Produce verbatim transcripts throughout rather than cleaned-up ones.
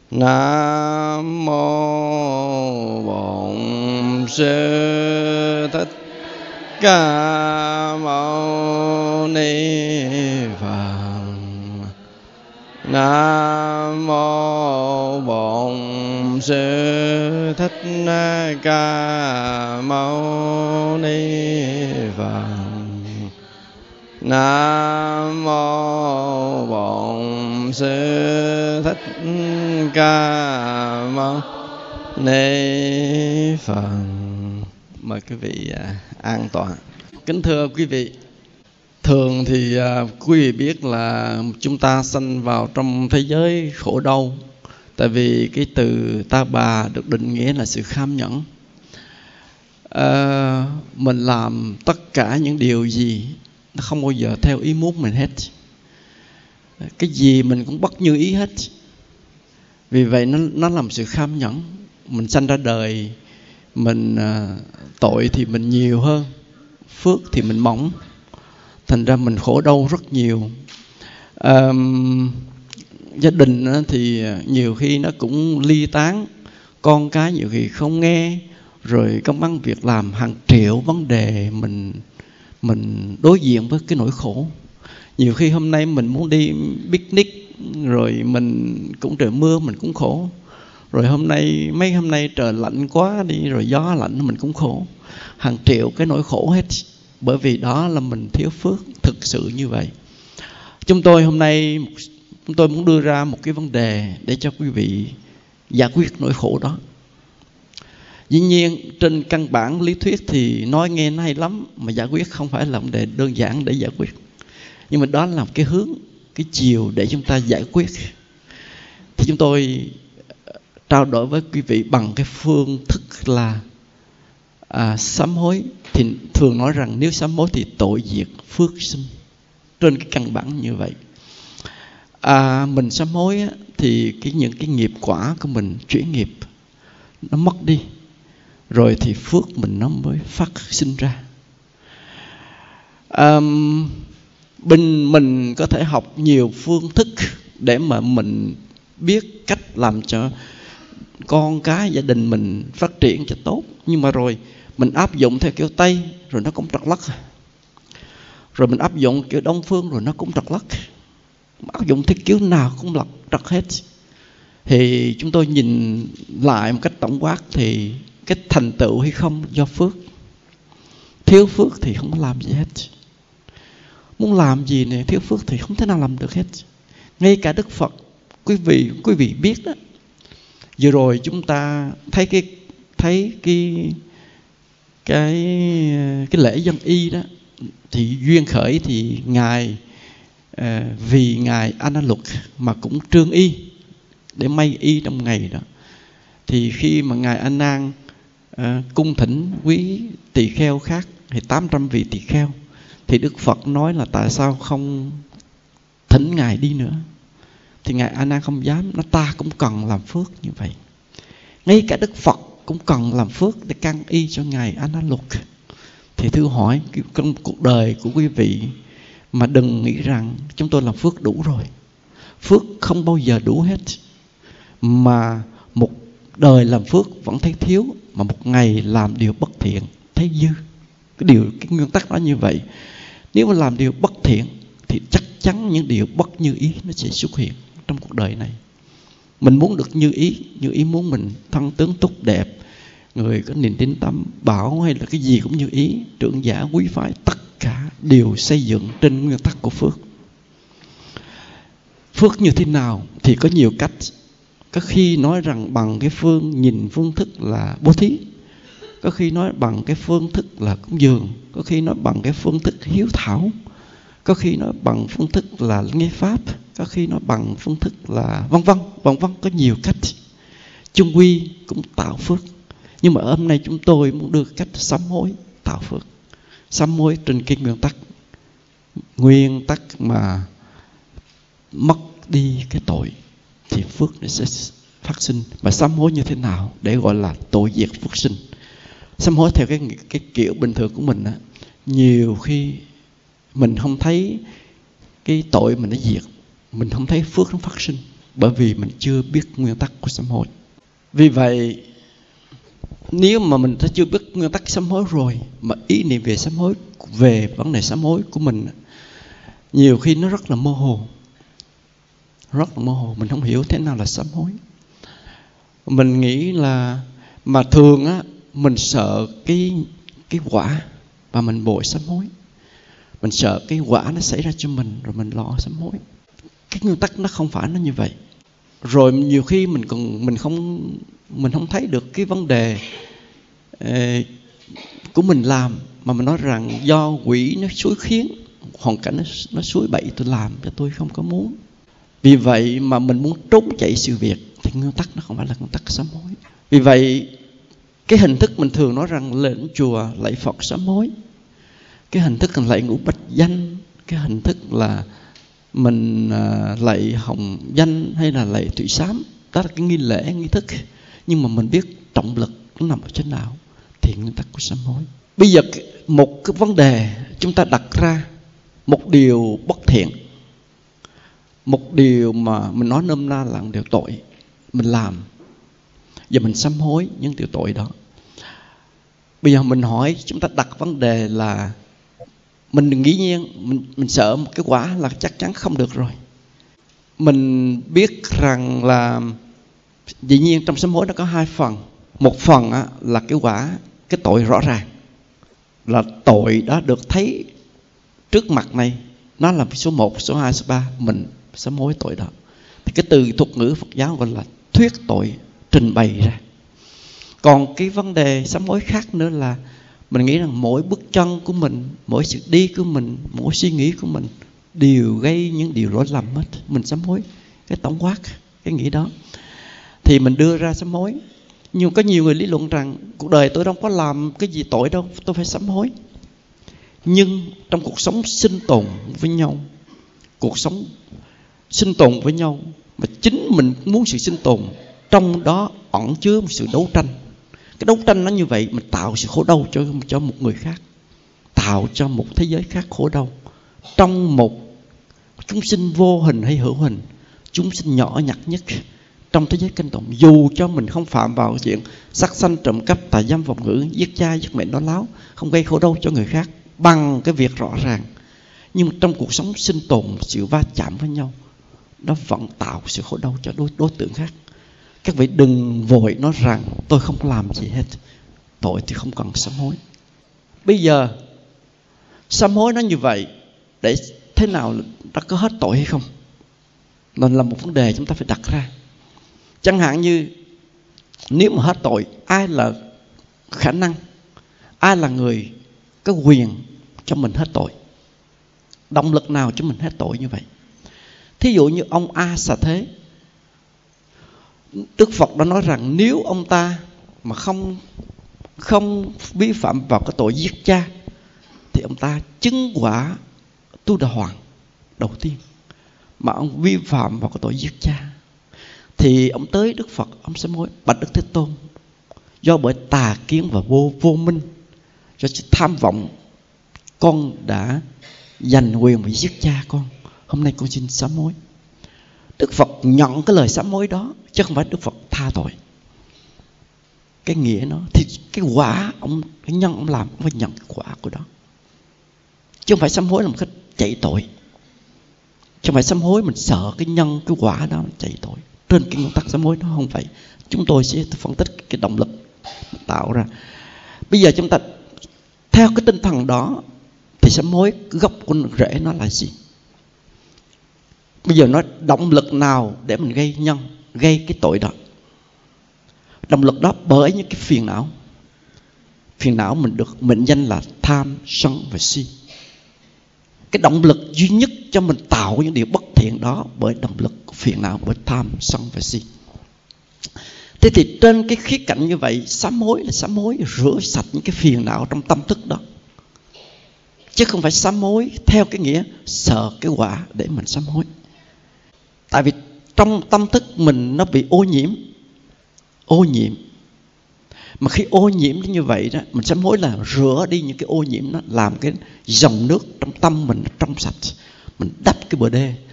Nam mô Bổn Sư Thích Ca Mâu Ni Phật. Nam mô Bổn Sư Thích Ca Mâu Ni Phật. Nam mô Bổn Sư Thích Ca Mâu Ni Phật. Mời quý vị an tọa. Kính thưa quý vị, thường thì quý vị biết là chúng ta sanh vào trong thế giới khổ đau. Tại vì cái từ ta bà được định nghĩa là sự kham nhẫn. à, Mình làm tất cả những điều gì nó không bao giờ theo ý muốn mình hết. Cái gì mình cũng bất như ý hết. Vì vậy nó, nó làm sự kham nhẫn. Mình sanh ra đời, mình à, tội thì mình nhiều hơn, phước thì mình mỏng. Thành ra mình khổ đau rất nhiều. à, Gia đình thì nhiều khi nó cũng ly tán, con cái nhiều khi không nghe, rồi công ăn việc làm hàng triệu vấn đề mình mình đối diện với cái nỗi khổ. Nhiều khi hôm nay mình muốn đi picnic, rồi mình cũng trời mưa mình cũng khổ. Rồi hôm nay mấy hôm nay trời lạnh quá đi, rồi gió lạnh mình cũng khổ. Hàng triệu cái nỗi khổ hết. Bởi vì đó là mình thiếu phước, thực sự như vậy. Chúng tôi hôm nay chúng tôi muốn đưa ra một cái vấn đề để cho quý vị giải quyết nỗi khổ đó. Dĩ nhiên trên căn bản lý thuyết thì nói nghe nó hay lắm, mà giải quyết không phải là vấn đề đơn giản để giải quyết. Nhưng mà đó là cái hướng, cái chiều để chúng ta giải quyết. Thì chúng tôi trao đổi với quý vị bằng cái phương thức là à, sám hối. Thì thường nói rằng nếu sám hối thì tội diệt phước sinh. Trên cái căn bản như vậy. à, Mình sám hối á, thì cái những cái nghiệp quả của mình chuyển nghiệp nó mất đi, rồi thì phước mình nó mới phát sinh ra. à, Bên mình có thể học nhiều phương thức để mà mình biết cách làm cho con cái gia đình mình phát triển cho tốt. Nhưng mà rồi mình áp dụng theo kiểu Tây rồi nó cũng trật lất. Rồi mình áp dụng kiểu Đông Phương rồi nó cũng trật lất. Áp dụng theo kiểu nào cũng lật trật hết. Thì chúng tôi nhìn lại một cách tổng quát thì cái thành tựu hay không do phước. Thiếu phước thì không có làm gì hết. Muốn làm gì này thiếu phước thì không thể nào làm được hết. Ngay cả Đức Phật, quý vị quý vị biết đó. Vừa rồi chúng ta thấy cái thấy cái cái cái lễ dân y đó, thì duyên khởi thì ngài à, vì ngài A Nan Luật mà cũng trương y để may y trong ngày đó. Thì khi mà ngài A Nan à, cung thỉnh quý tỳ kheo khác thì tám trăm vị tỳ kheo, thì Đức Phật nói là tại sao không thỉnh ngài đi nữa. Thì ngài A Nan không dám, nó ta cũng cần làm phước như vậy. Ngay cả Đức Phật cũng cần làm phước để căn y cho ngài A Nan Luật. Thì thưa hỏi trong cuộc đời của quý vị, mà đừng nghĩ rằng chúng tôi làm phước đủ rồi. Phước không bao giờ đủ hết. Mà một đời làm phước vẫn thấy thiếu, mà một ngày làm điều bất thiện thấy dư. Cái điều cái nguyên tắc đó như vậy. Nếu mà làm điều bất thiện thì chắc chắn những điều bất như ý nó sẽ xuất hiện trong cuộc đời này. Mình muốn được như ý, như ý muốn mình thân tướng tốt đẹp, người có niềm tin tâm bảo, hay là cái gì cũng như ý, trưởng giả quý phái, tất cả đều xây dựng trên nguyên tắc của phước. Phước như thế nào thì có nhiều cách. Có khi nói rằng bằng cái phương nhìn phương thức là bố thí, có khi nói bằng cái phương thức là cúng dường, có khi nói bằng cái phương thức hiếu thảo, có khi nói bằng phương thức là nghe pháp, có khi nói bằng phương thức là vân vân, vân vân, có nhiều cách. Chung quy cũng tạo phước. Nhưng mà hôm nay chúng tôi muốn đưa cách sám hối tạo phước. Sám hối trên cái nguyên tắc Nguyên tắc mà mất đi cái tội thì phước nó sẽ phát sinh. Mà sám hối như thế nào để gọi là tội diệt phước sinh? Sám hối theo cái, cái kiểu bình thường của mình á, nhiều khi mình không thấy cái tội mình nó diệt, mình không thấy phước nó phát sinh. Bởi vì mình chưa biết nguyên tắc của sám hối. Vì vậy, nếu mà mình đã chưa biết nguyên tắc sám hối rồi, mà ý niệm về sám hối, về vấn đề sám hối của mình, nhiều khi nó rất là mơ hồ. Rất là mơ hồ, mình không hiểu thế nào là sám hối. Mình nghĩ là, mà thường á, mình sợ cái, cái quả và mình bội sám hối. Mình sợ cái quả nó xảy ra cho mình rồi mình lo sám hối. Cái nguyên tắc nó không phải nó như vậy. Rồi nhiều khi mình còn mình không mình không thấy được cái vấn đề eh, của mình làm, mà mình nói rằng do quỷ nó xúi khiến, hoàn cảnh nó, nó xúi bậy tôi làm cho tôi không có muốn. Vì vậy mà mình muốn trốn chạy sự việc, thì nguyên tắc nó không phải là nguyên tắc sám hối. Vì vậy cái hình thức mình thường nói rằng lên chùa lạy Phật sám hối, cái hình thức là lạy ngũ bạch danh, cái hình thức là mình uh, lạy hồng danh hay là lạy thủy sám, đó là cái nghi lễ nghi thức. Nhưng mà mình biết trọng lực nó nằm ở trên nào, thì nguyên tắc của sám hối. Bây giờ một cái vấn đề chúng ta đặt ra, một điều bất thiện, một điều mà mình nói nôm na là một điều tội mình làm, giờ mình sám hối những điều tội đó. Bây giờ mình hỏi, chúng ta đặt vấn đề là mình đừng nghĩ nhiên, mình, mình sợ một cái quả là chắc chắn không được rồi. Mình biết rằng là dĩ nhiên trong sám hối nó có hai phần. Một phần á, là cái quả, cái tội rõ ràng, là tội đã được thấy trước mặt này, nó là số một, số hai, số ba, mình sám hối tội đó. Thì cái từ thuật ngữ Phật giáo gọi là thuyết tội, trình bày ra. Còn cái vấn đề sám hối khác nữa là mình nghĩ rằng mỗi bước chân của mình, mỗi sự đi của mình, mỗi suy nghĩ của mình đều gây những điều lỗi lầm hết. Mình sám hối cái tổng quát, cái nghĩ đó, thì mình đưa ra sám hối. Nhưng có nhiều người lý luận rằng cuộc đời tôi đâu có làm cái gì tội đâu, tôi phải sám hối. Nhưng trong cuộc sống sinh tồn với nhau, cuộc sống sinh tồn với nhau, mà chính mình muốn sự sinh tồn, trong đó ẩn chứa một sự đấu tranh. Cái đấu tranh nó như vậy, mình tạo sự khổ đau cho, cho một người khác, tạo cho một thế giới khác khổ đau. Trong một chúng sinh vô hình hay hữu hình, chúng sinh nhỏ nhặt nhất trong thế giới kinh tụng, dù cho mình không phạm vào chuyện sát sanh, trộm cắp, tà dâm, vọng ngữ, giết cha, giết mẹ, nói láo, không gây khổ đau cho người khác bằng cái việc rõ ràng, nhưng trong cuộc sống sinh tồn, sự va chạm với nhau, nó vẫn tạo sự khổ đau cho đối, đối tượng khác. Các vị đừng vội nói rằng tôi không làm gì hết, tội thì không cần sám hối. Bây giờ sám hối nó như vậy, để thế nào đã có hết tội hay không, là là một vấn đề chúng ta phải đặt ra. Chẳng hạn như nếu mà hết tội, ai là khả năng, ai là người có quyền cho mình hết tội, động lực nào cho mình hết tội như vậy? Thí dụ như ông A Xà Thế, Đức Phật đã nói rằng nếu ông ta mà không không vi phạm vào cái tội giết cha, thì ông ta chứng quả Tu Đà Hoàng đầu tiên. Mà ông vi phạm vào cái tội giết cha, thì ông tới Đức Phật, ông sám hối: bạch Đức Thế Tôn, do bởi tà kiến và vô vô minh, do sự tham vọng, con đã giành quyền và giết cha con, hôm nay con xin sám hối. Đức Phật nhận cái lời sám hối đó, chứ không phải Đức Phật tha tội. Cái nghĩa nó thì cái quả ông, cái nhân ông làm, ông phải nhận cái quả của đó, chứ không phải sám hối là một cách chạy tội. Chứ không phải sám hối mình sợ cái nhân, cái quả đó mình chạy tội. Trên cái nguyên tắc sám hối nó không phải. Chúng tôi sẽ phân tích cái động lực tạo ra. Bây giờ chúng ta theo cái tinh thần đó, thì sám hối gốc của rễ nó là gì? Bây giờ nói động lực nào để mình gây nhân, gây cái tội đó? Động lực đó bởi những cái phiền não. Phiền não mình được mệnh danh là tham, sân và si. Cái động lực duy nhất cho mình tạo những điều bất thiện đó bởi động lực phiền não, bởi tham, sân và si. Thế thì trên cái khía cạnh như vậy, sám hối là sám hối rửa sạch những cái phiền não trong tâm thức đó, chứ không phải sám hối theo cái nghĩa sợ cái quả để mình sám hối. Tại vì trong tâm thức mình nó bị ô nhiễm. Ô nhiễm. Mà khi ô nhiễm như vậy đó, mình sám hối là rửa đi những cái ô nhiễm đó, làm cái dòng nước trong tâm mình trong sạch, mình đắp cái bờ đê,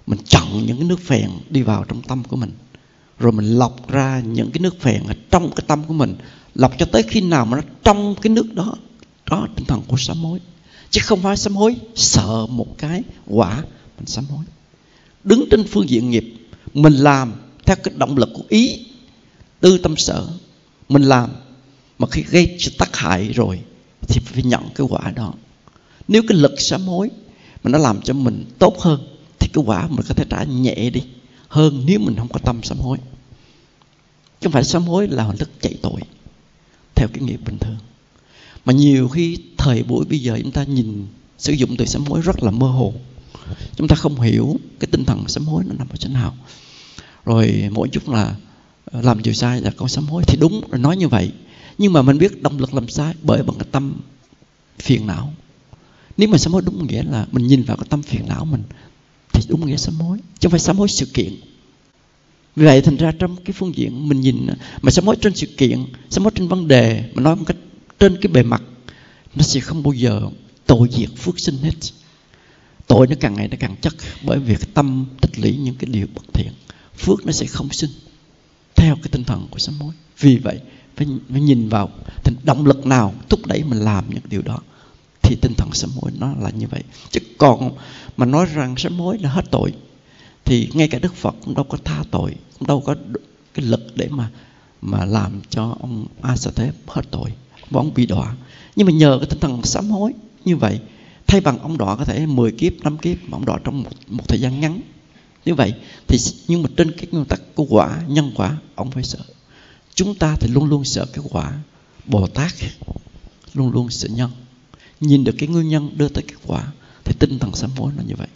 Mình chọn những cái nước phèn đi vào trong tâm của mình, rồi mình lọc ra những cái nước phèn ở trong cái tâm của mình, lọc cho tới khi nào mà nó trong cái nước đó. Đó tinh thần của sám hối. Chứ không phải sám hối sợ một cái quả, mình sám hối đứng trên phương diện nghiệp. Mình làm theo cái động lực của ý, tư tâm sở. Mình làm mà khi gây tác hại rồi thì phải nhận cái quả đó. Nếu cái lực sám hối mà nó làm cho mình tốt hơn thì cái quả mình có thể trả nhẹ đi hơn nếu mình không có tâm sám hối. Chứ không phải sám hối là hình thức chạy tội theo cái nghiệp bình thường. Mà nhiều khi thời buổi bây giờ chúng ta nhìn sử dụng từ sám hối rất là mơ hồ. Chúng ta không hiểu cái tinh thần sám hối nó nằm ở chỗ nào. Rồi mỗi chút là làm điều sai là con sám hối, thì đúng rồi, nói như vậy. Nhưng mà mình biết động lực làm sai bởi bằng cái tâm phiền não. Nếu mà sám hối đúng nghĩa là mình nhìn vào cái tâm phiền não mình thì đúng nghĩa sám hối, chứ không phải sám hối sự kiện. Vì vậy thành ra trong cái phương diện mình nhìn mà sám hối trên sự kiện, sám hối trên vấn đề, mà nói một cách trên cái bề mặt, nó sẽ không bao giờ tội diệt phước sinh hết. Tội nó càng ngày nó càng chất, bởi vì cái tâm tích lũy những cái điều bất thiện, phước nó sẽ không sinh theo cái tinh thần của sám hối. Vì vậy phải, phải nhìn vào thì động lực nào thúc đẩy mình làm những điều đó, thì tinh thần sám hối nó là như vậy. Chứ còn mà nói rằng sám hối là hết tội thì ngay cả Đức Phật cũng đâu có tha tội, cũng đâu có cái lực để mà mà làm cho ông A Sa Thế hết tội, ông bị đọa. Nhưng mà nhờ cái tinh thần sám hối như vậy, thay bằng ông đọa có thể mười kiếp, năm kiếp, mà ông đọa trong một, một thời gian ngắn như vậy thì, nhưng mà trên cái nguyên tắc của quả, nhân quả, ông phải sợ. Chúng ta thì luôn luôn sợ cái quả. Bồ Tát luôn luôn sợ nhân, nhìn được cái nguyên nhân đưa tới kết quả, thì tinh thần sám hối là như vậy.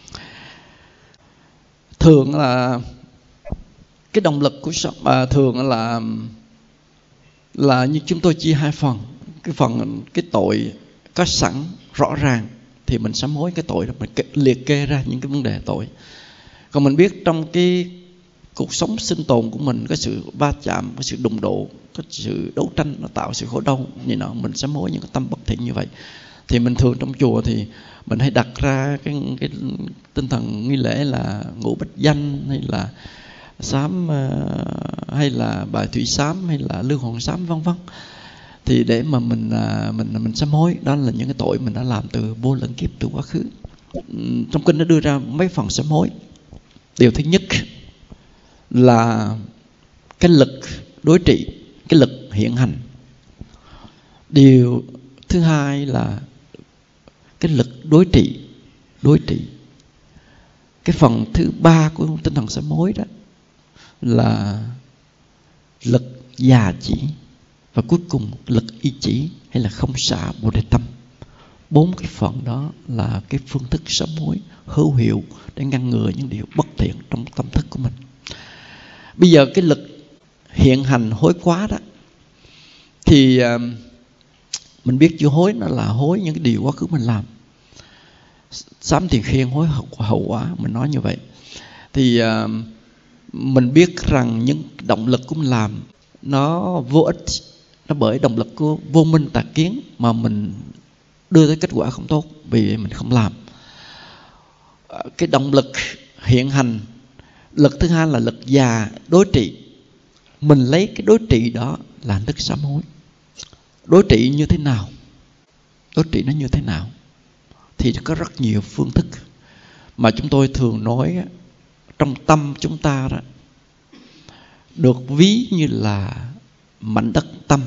Thường là cái động lực của à, thường là là như chúng tôi chia hai phần. Cái phần cái tội có sẵn rõ ràng thì mình sám hối cái tội đó, mình liệt kê ra những cái vấn đề tội. Còn mình biết trong cái cuộc sống sinh tồn của mình có sự va chạm, có sự đụng độ, có sự đấu tranh, nó tạo sự khổ đau như nào, mình sám hối những cái tâm bất thiện như vậy. Thì mình thường trong chùa thì mình hay đặt ra cái, cái tinh thần nghi lễ là ngũ bích danh, hay là sám, hay là bài thủy sám, hay là lương hồn sám, vân vân. Thì để mà mình mình mình sám hối, đó là những cái tội mình đã làm từ vô lượng kiếp, từ quá khứ. Trong kinh nó đưa ra mấy phần sám hối. Điều thứ nhất là cái lực đối trị, cái lực hiện hành. Điều thứ hai là cái lực đối trị, đối trị. Cái phần thứ ba của tinh thần sám hối đó là lực già chỉ, và cuối cùng lực y chỉ hay là không xả bồ đề tâm. Bốn cái phần đó là cái phương thức sám hối hữu hiệu để ngăn ngừa những điều bất thiện trong tâm thức của mình. Bây giờ cái lực hiện hành hối quá đó, thì uh, mình biết chữ hối nó là hối những cái điều quá khứ mình làm. Sám tiền khiên hối hậu, hậu quả, mình nói như vậy. Thì uh, mình biết rằng những động lực của mình làm nó vô ích, nó bởi động lực của vô minh tà kiến mà mình đưa tới kết quả không tốt, vì mình không làm. Cái động lực hiện hành, lực thứ hai là lực già đối trị. Mình lấy cái đối trị đó là hình thức sám hối. Đối trị như thế nào? Đối trị nó như thế nào? Thì có rất nhiều phương thức mà chúng tôi thường nói trong tâm chúng ta đó, được ví như là mảnh đất tâm.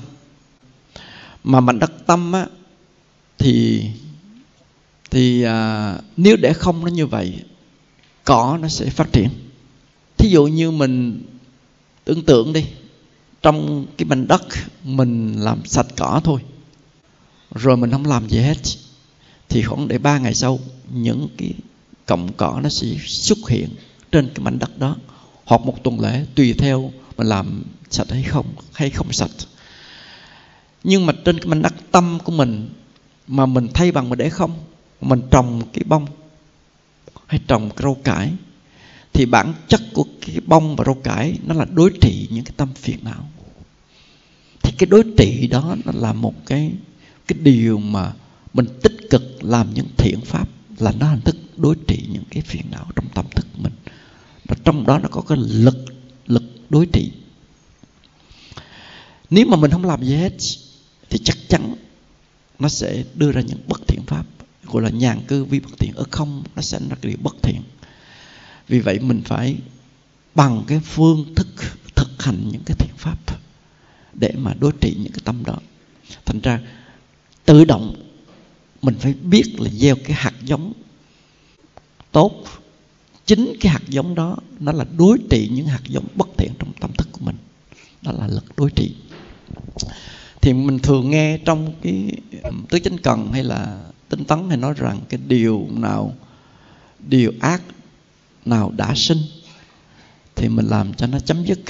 Mà mảnh đất tâm á, thì thì à, nếu để không nó như vậy, cỏ nó sẽ phát triển. Thí dụ như mình tưởng tượng đi, trong cái mảnh đất mình làm sạch cỏ thôi, rồi mình không làm gì hết, thì khoảng để ba ngày sau những cái cọng cỏ nó sẽ xuất hiện trên cái mảnh đất đó, hoặc một tuần lễ tùy theo mình làm sạch hay không hay không sạch. Nhưng mà trên cái mảnh đất tâm của mình mà mình thay bằng mà để không, mình trồng cái bông hay trồng cái rau cải, thì bản chất của cái bông và rau cải nó là đối trị những cái tâm phiền não. Thì cái đối trị đó nó là một cái cái điều mà mình tích cực làm những thiện pháp, là nó hình thức đối trị những cái phiền não trong tâm thức của mình. Và trong đó nó có cái lực lực đối trị. Nếu mà mình không làm gì hết thì chắc chắn nó sẽ đưa ra những bất thiện pháp, gọi là nhàn cư vi bất thiện. Ở không nó sẽ là cái điều bất thiện. Vì vậy mình phải bằng cái phương thức thực hành những cái thiện pháp để mà đối trị những cái tâm đó. Thành ra tự động mình phải biết là gieo cái hạt giống tốt. Chính cái hạt giống đó nó là đối trị những hạt giống bất thiện trong tâm thức của mình. Đó là lực đối trị. Thì mình thường nghe trong cái tứ chánh cần hay là tinh tấn hay nói rằng cái điều nào, điều ác nào đã sinh thì mình làm cho nó chấm dứt.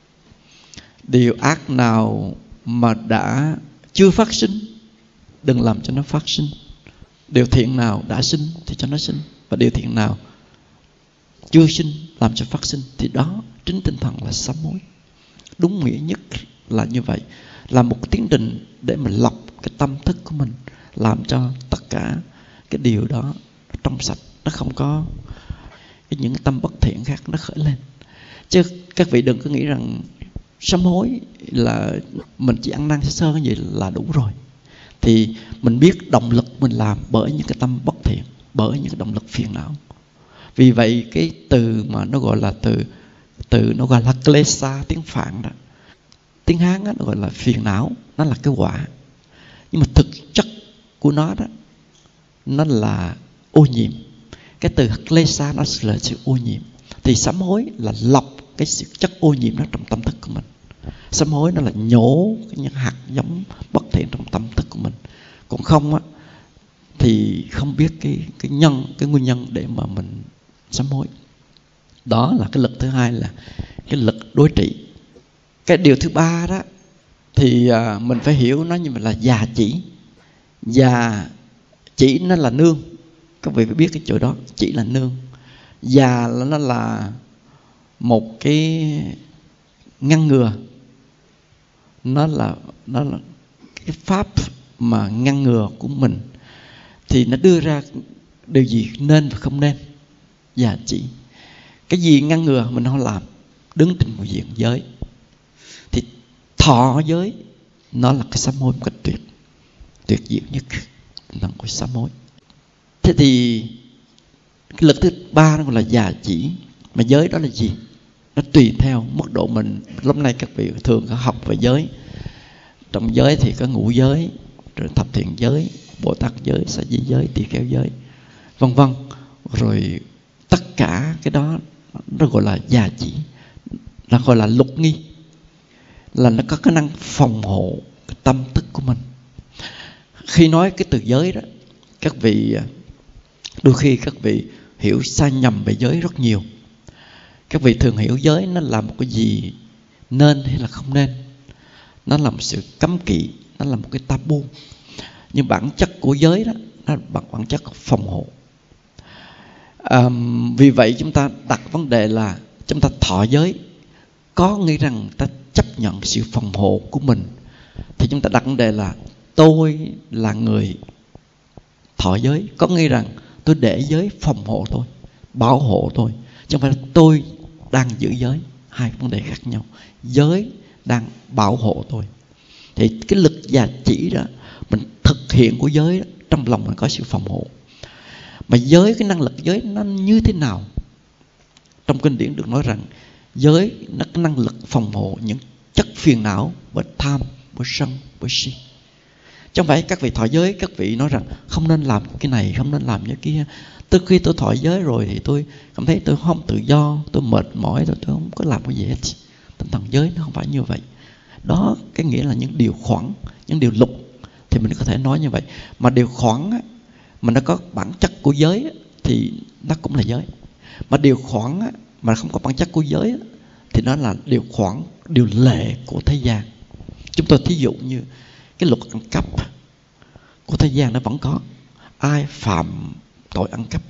Điều ác nào mà đã chưa phát sinh, đừng làm cho nó phát sinh. Điều thiện nào đã sinh thì cho nó sinh. Và điều thiện nào chưa sinh làm cho phát sinh. Thì đó chính tinh thần là sám hối. Đúng nghĩa nhất là như vậy. Là một tiến trình để mình lọc cái tâm thức của mình, làm cho tất cả cái điều đó trong sạch, nó không có cái những tâm bất thiện khác nó khởi lên. Chứ các vị đừng có nghĩ rằng sám hối là mình chỉ ăn năn sơ sơ cái gì là đủ rồi. Thì mình biết động lực mình làm bởi những cái tâm bất thiện, bởi những cái động lực phiền não. Vì vậy cái từ mà nó gọi là từ từ nó gọi là klesa tiếng Phạn đó, tiếng Hán đó, nó gọi là phiền não, nó là cái quả. Nhưng mà thực chất của nó đó, nó là ô nhiễm. Cái từ klesa nó là sự ô nhiễm. Thì sám hối là lọc cái sự chất ô nhiễm đó trong tâm thức của mình. Sám hối nó là nhổ những hạt giống bất thiện trong tâm thức của mình. Còn không á thì không biết cái cái nhân, cái nguyên nhân để mà mình sám hối. Đó là cái lực thứ hai, là cái lực đối trị. Cái điều thứ ba đó thì à, mình phải hiểu nó như là già chỉ. Già chỉ nó là nương. Các vị phải biết cái chỗ đó, chỉ là nương. Già là nó là một cái ngăn ngừa. Nó là nó là cái pháp mà ngăn ngừa của mình. Thì nó đưa ra điều gì nên và không nên. Già chỉ. Cái gì ngăn ngừa mình không làm, đứng trên một diện giới. Thì thọ giới nó là cái sám hối một cách tuyệt tuyệt diệu nhất là cái sám hối. Thế thì cái lực thứ ba nó gọi là già chỉ. Mà giới đó là gì? Nó tùy theo mức độ mình. Lúc này các vị thường có học về giới. Trong giới thì có ngũ giới, rồi thập thiện giới, Bồ Tát giới, Sa di giới, tỳ kheo giới, vân vân. Rồi tất cả cái đó nó gọi là già chỉ, nó gọi là lục nghi, là nó có khả năng phòng hộ cái tâm thức của mình. Khi nói cái từ giới đó, các vị đôi khi các vị hiểu sai nhầm về giới rất nhiều. Các vị thường hiểu giới nó là một cái gì nên hay là không nên. Nó là một sự cấm kỵ, nó là một cái tabu. Nhưng bản chất của giới đó, nó bằng bản chất phòng hộ. À, vì vậy chúng ta đặt vấn đề là chúng ta thọ giới, có nghĩa rằng ta chấp nhận sự phòng hộ của mình. Thì chúng ta đặt vấn đề là tôi là người thọ giới, có nghĩa rằng tôi để giới phòng hộ tôi, bảo hộ tôi, chứ không phải là tôi đang giữ giới. Hai vấn đề khác nhau. Giới đang bảo hộ tôi. Thì cái lực già chỉ đó, mình thực hiện của giới đó, trong lòng mình có sự phòng hộ. Mà giới, cái năng lực giới nó như thế nào? Trong kinh điển được nói rằng giới nó có năng lực phòng hộ những chất phiền não bởi tham, bởi sân, bởi si. Chứ không phải các vị thọ giới các vị nói rằng không nên làm cái này, không nên làm cái kia. Từ khi tôi thọ giới rồi thì tôi cảm thấy tôi không tự do, tôi mệt mỏi, tôi, tôi không có làm cái gì hết. Tinh thần giới nó không phải như vậy. Đó cái nghĩa là những điều khoản, những điều lục thì mình có thể nói như vậy. Mà điều khoản á, mà nó có bản chất của giới á, thì nó cũng là giới. Mà điều khoản á, mà không có bản chất của giới á, thì nó là điều khoản, điều lệ của thế gian. Chúng tôi thí dụ như cái luật ăn cắp của thế gian nó vẫn có. Ai phạm tội ăn cắp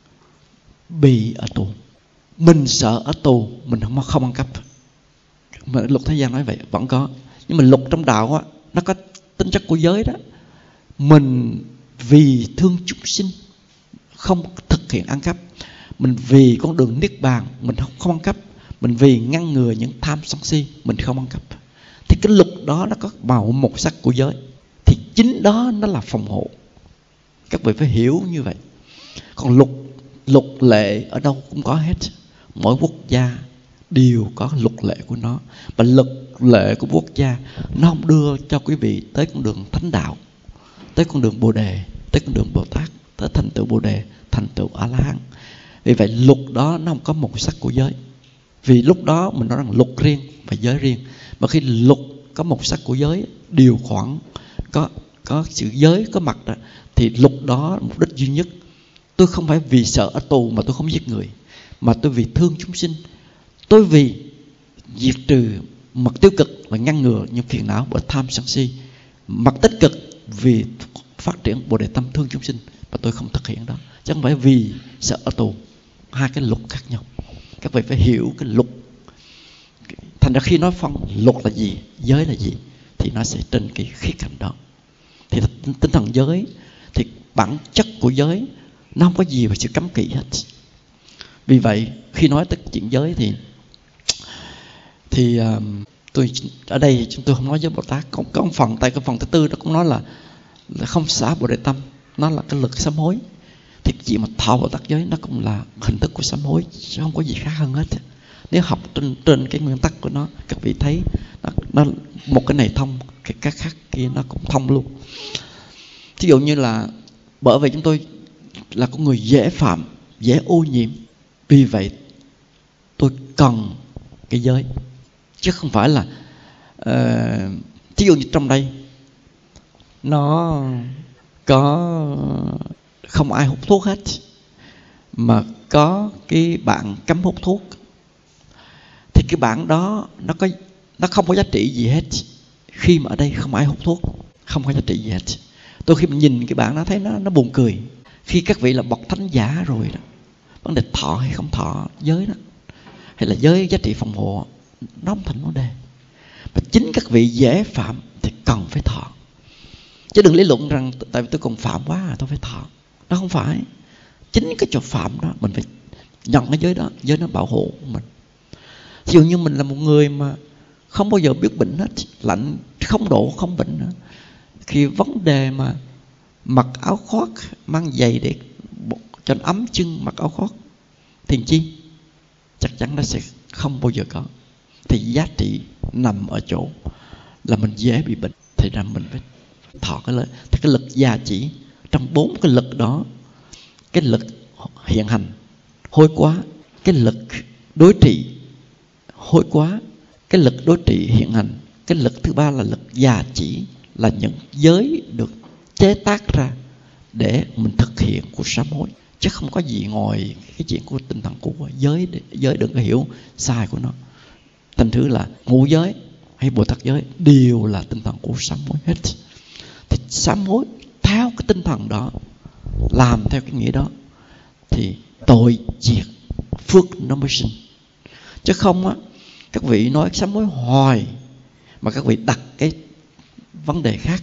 bị ở tù. Mình sợ ở tù, mình không không ăn cắp. Mà luật thế gian nói vậy vẫn có. Nhưng mà luật trong đạo á, nó có tính chất của giới đó. Mình vì thương chúng sinh không thực thực hiện ăn cắp. Mình vì con đường niết bàn mình không ăn cắp. Mình vì ngăn ngừa những tham sân si mình không ăn cắp. Thì cái luật đó nó có màu màu sắc của giới. Thì chính đó nó là phòng hộ. Các vị phải hiểu như vậy. Còn luật luật lệ ở đâu cũng có hết. Mỗi quốc gia đều có luật lệ của nó. Và luật lệ của quốc gia nó không đưa cho quý vị tới con đường thánh đạo, tới con đường Bồ Đề, tới con đường Bồ Tát, tới thành tựu Bồ Đề, thành tựu A-la-hán. Vì vậy luật đó nó không có màu sắc của giới. Vì lúc đó mình nói rằng luật riêng và giới riêng. Mà khi luật có màu sắc của giới, điều khoản có, có sự giới có mặt đó, thì luật đó mục đích duy nhất. Tôi không phải vì sợ ở tù mà tôi không giết người, mà tôi vì thương chúng sinh. Tôi vì diệt trừ mặt tiêu cực và ngăn ngừa những phiền não bởi tham sân si. Mặt tích cực vì phát triển Bồ Đề tâm thương chúng sinh, và tôi không thực hiện đó. Chứ không phải vì sợ ở tù. Hai cái luật khác nhau. Các vị phải hiểu cái luật. Thành ra khi nói phân luật là gì, giới là gì, thì nó sẽ trên cái khía cạnh đó. Thì tinh thần giới, thì bản chất của giới nó không có gì về sự cấm kỵ hết. Vì vậy khi nói tới chuyện giới thì thì uh, tôi ở đây chúng tôi không nói với Bồ Tát. Có, có một phần tại cái phần thứ tư nó cũng nói là, là không xả Bồ Đề tâm, nó là cái lực sám hối. Thì cái chuyện mà thọ Bồ Tát giới nó cũng là hình thức của sám hối, chứ không có gì khác hơn hết. Nếu học trên, trên cái nguyên tắc của nó, các vị thấy nó, nó, một cái này thông, cái các khác kia nó cũng thông luôn. Ví dụ như là bởi vì chúng tôi là con người dễ phạm, dễ ô nhiễm, vì vậy tôi cần cái giới. Chứ không phải là uh, ví dụ như trong đây nó có không ai hút thuốc hết, mà có cái bạn cấm hút thuốc, thì cái bạn đó nó có nó không có giá trị gì hết. Khi mà ở đây không ai hút thuốc, không có giá trị gì hết. Tôi khi mà nhìn cái bạn đó thấy nó nó buồn cười. Khi các vị là bậc thánh giả rồi đó, vấn đề thọ hay không thọ giới đó, hay là giới giá trị phòng hộ, nó không thành vấn đề. Mà chính các vị dễ phạm thì cần phải thọ. Chứ đừng lý luận rằng tại vì tôi còn phạm quá à, tôi phải thọ. Nó không phải. Chính cái chỗ phạm đó mình phải nhận cái giới đó. Giới nó bảo hộ mình. Ví dụ như mình là một người mà không bao giờ biết bệnh hết, lạnh không độ không bệnh nữa, khi vấn đề mà mặc áo khoác, mang giày để cho nó ấm chân, mặc áo khoác, thì chi chắc chắn nó sẽ không bao giờ có. Thì giá trị nằm ở chỗ là mình dễ bị bệnh, thì ra mình phải thọ cái lợi. Thì cái lực gia chỉ trong bốn cái lực đó, cái lực hiện hành hối quá, cái lực đối trị hối quá, cái lực đối trị hiện hành, cái lực thứ ba là lực gia chỉ, là những giới được chế tác ra để mình thực hiện cuộc sám hối. Chứ không có gì ngoài cái chuyện của tinh thần của giới. Giới đừng có hiểu sai của nó. Thành thử là ngũ giới hay Bồ Tát giới đều là tinh thần của sám hối hết. Thì sám hối theo cái tinh thần đó, làm theo cái nghĩa đó, thì tội diệt phước nó mới sinh. Chứ không á, các vị nói sám hối hoài mà các vị đặt cái vấn đề khác,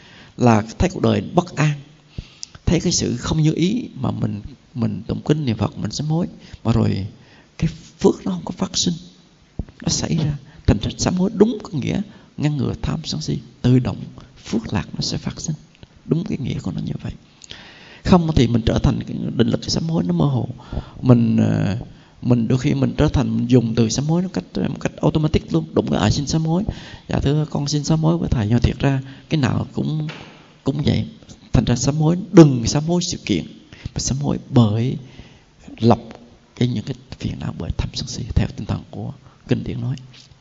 là thấy cuộc đời bất an, thấy cái sự không như ý mà mình mình tụng kinh niệm Phật, mình sám hối, mà rồi cái phước nó không có phát sinh, nó xảy ra. Thành ra sám hối đúng cái nghĩa ngăn ngừa tham sân si, tự động phước lạc nó sẽ phát sinh. Đúng cái nghĩa của nó như vậy. Không thì mình trở thành cái định lực cái sám hối nó mơ hồ. Mình mình đôi khi mình trở thành mình dùng từ sám hối nó cách một cách automatic luôn. Đúng cái à xin sám hối, dạ thưa con xin sám hối với thầy. Nhưng thiệt ra cái nào cũng cũng vậy. Thành ra sám hối đừng sám hối sự kiện, mà sám hối bởi lọc cái những cái phiền não bởi tham sân si theo tinh thần của kinh điển nói.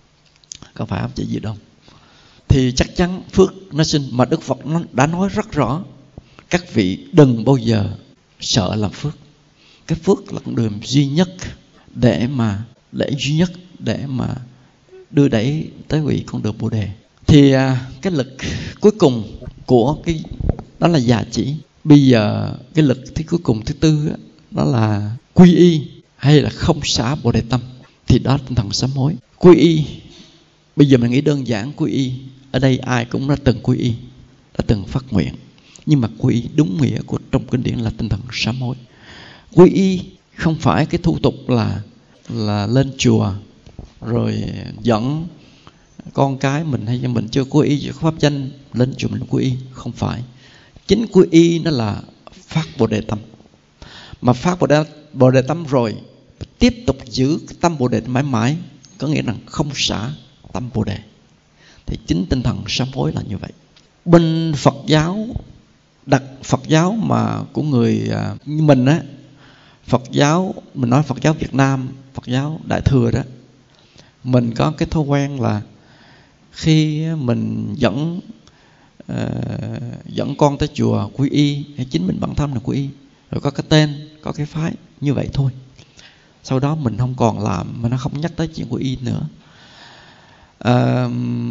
Có phải không chị gì đâu? Thì chắc chắn phước nó sinh. Mà Đức Phật nó đã nói rất rõ, các vị đừng bao giờ sợ làm phước. Cái phước là con đường duy nhất để mà để duy nhất để mà đưa đẩy tới vị con đường Bồ Đề. Thì à, cái lực cuối cùng của cái đó là già chỉ. Bây giờ cái lực thứ cuối cùng thứ tư đó, đó là quy y hay là không xả Bồ Đề tâm. Thì đó là tinh thần sám hối. Quy y, bây giờ mình nghĩ đơn giản quy y. Ở đây ai cũng đã từng quy y, đã từng phát nguyện. Nhưng mà quy y đúng nghĩa của trong kinh điển là tinh thần sám hối. Quy y không phải cái thủ tục là là lên chùa rồi dẫn con cái mình hay là mình chưa quy y pháp danh lên chùa mình quy y. Không phải. Chính quy y nó là phát Bồ Đề tâm. Mà phát Bồ Đề, Bồ Đề tâm rồi tiếp tục giữ cái tâm Bồ Đề mãi mãi, có nghĩa là không xả tâm Bồ Đề. Thì chính tinh thần sám hối là như vậy. Bên Phật giáo, đặt Phật giáo mà của người à, như mình á, Phật giáo, mình nói Phật giáo Việt Nam, Phật giáo Đại Thừa đó, mình có cái thói quen là khi mình dẫn uh, dẫn con tới chùa quy y, hay chính mình bản thân là quy y, rồi có cái tên, có cái phái như vậy thôi. Sau đó mình không còn làm, mà nó không nhắc tới chuyện quy y nữa. Uh,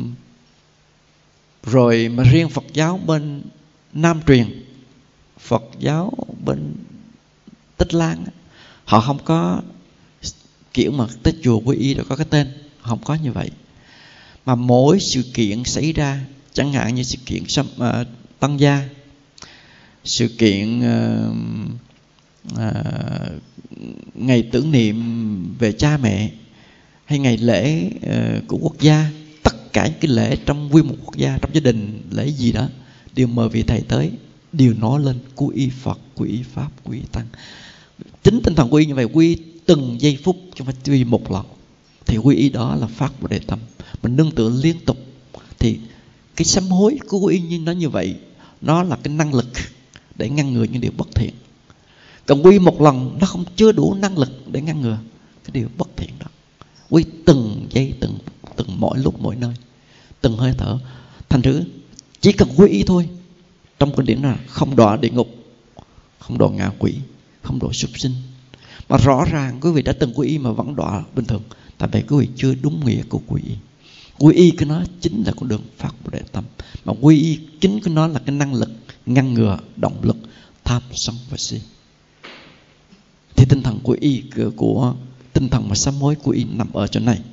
rồi mà riêng Phật giáo bên Nam truyền, Phật giáo bên Tích Lan, họ không có kiểu mà tới chùa quy y rồi có cái tên, không có như vậy. Mà mỗi sự kiện xảy ra, chẳng hạn như sự kiện uh, tăng gia, sự kiện uh, uh, ngày tưởng niệm về cha mẹ, hay ngày lễ uh, của quốc gia, tất cả những cái lễ trong quy một quốc gia, trong gia đình, lễ gì đó đều mời vị thầy tới, đều nói lên quy y Phật, quy y Pháp, quy y Tăng. Chính tinh thần quy y như vậy, quy y từng giây phút chứ không phải quy y một lần. Thì quy y đó là phát Bồ Đề tâm, mình nương tựa liên tục. Thì cái sám hối của quy y như nó như vậy, nó là cái năng lực để ngăn ngừa những điều bất thiện. Còn quy một lần nó không chưa đủ năng lực để ngăn ngừa cái điều bất thiện đó. Quy từng giây, từng từng mỗi lúc mỗi nơi, từng hơi thở. Thành thử chỉ cần quy y thôi, trong kinh điển là không đọa địa ngục, không đọa ngạ quỷ, không đọa súc sinh. Mà rõ ràng quý vị đã từng quy y mà vẫn đọa bình thường, tại vì quý vị chưa đúng nghĩa của quy y. Quy y cái nó chính là con đường phát Bồ Đề tâm, mà quy y chính cái nó là cái năng lực ngăn ngừa động lực tham sân và si. Thì tinh thần quy y của, của tinh thần mà sám hối quy y nằm ở chỗ này.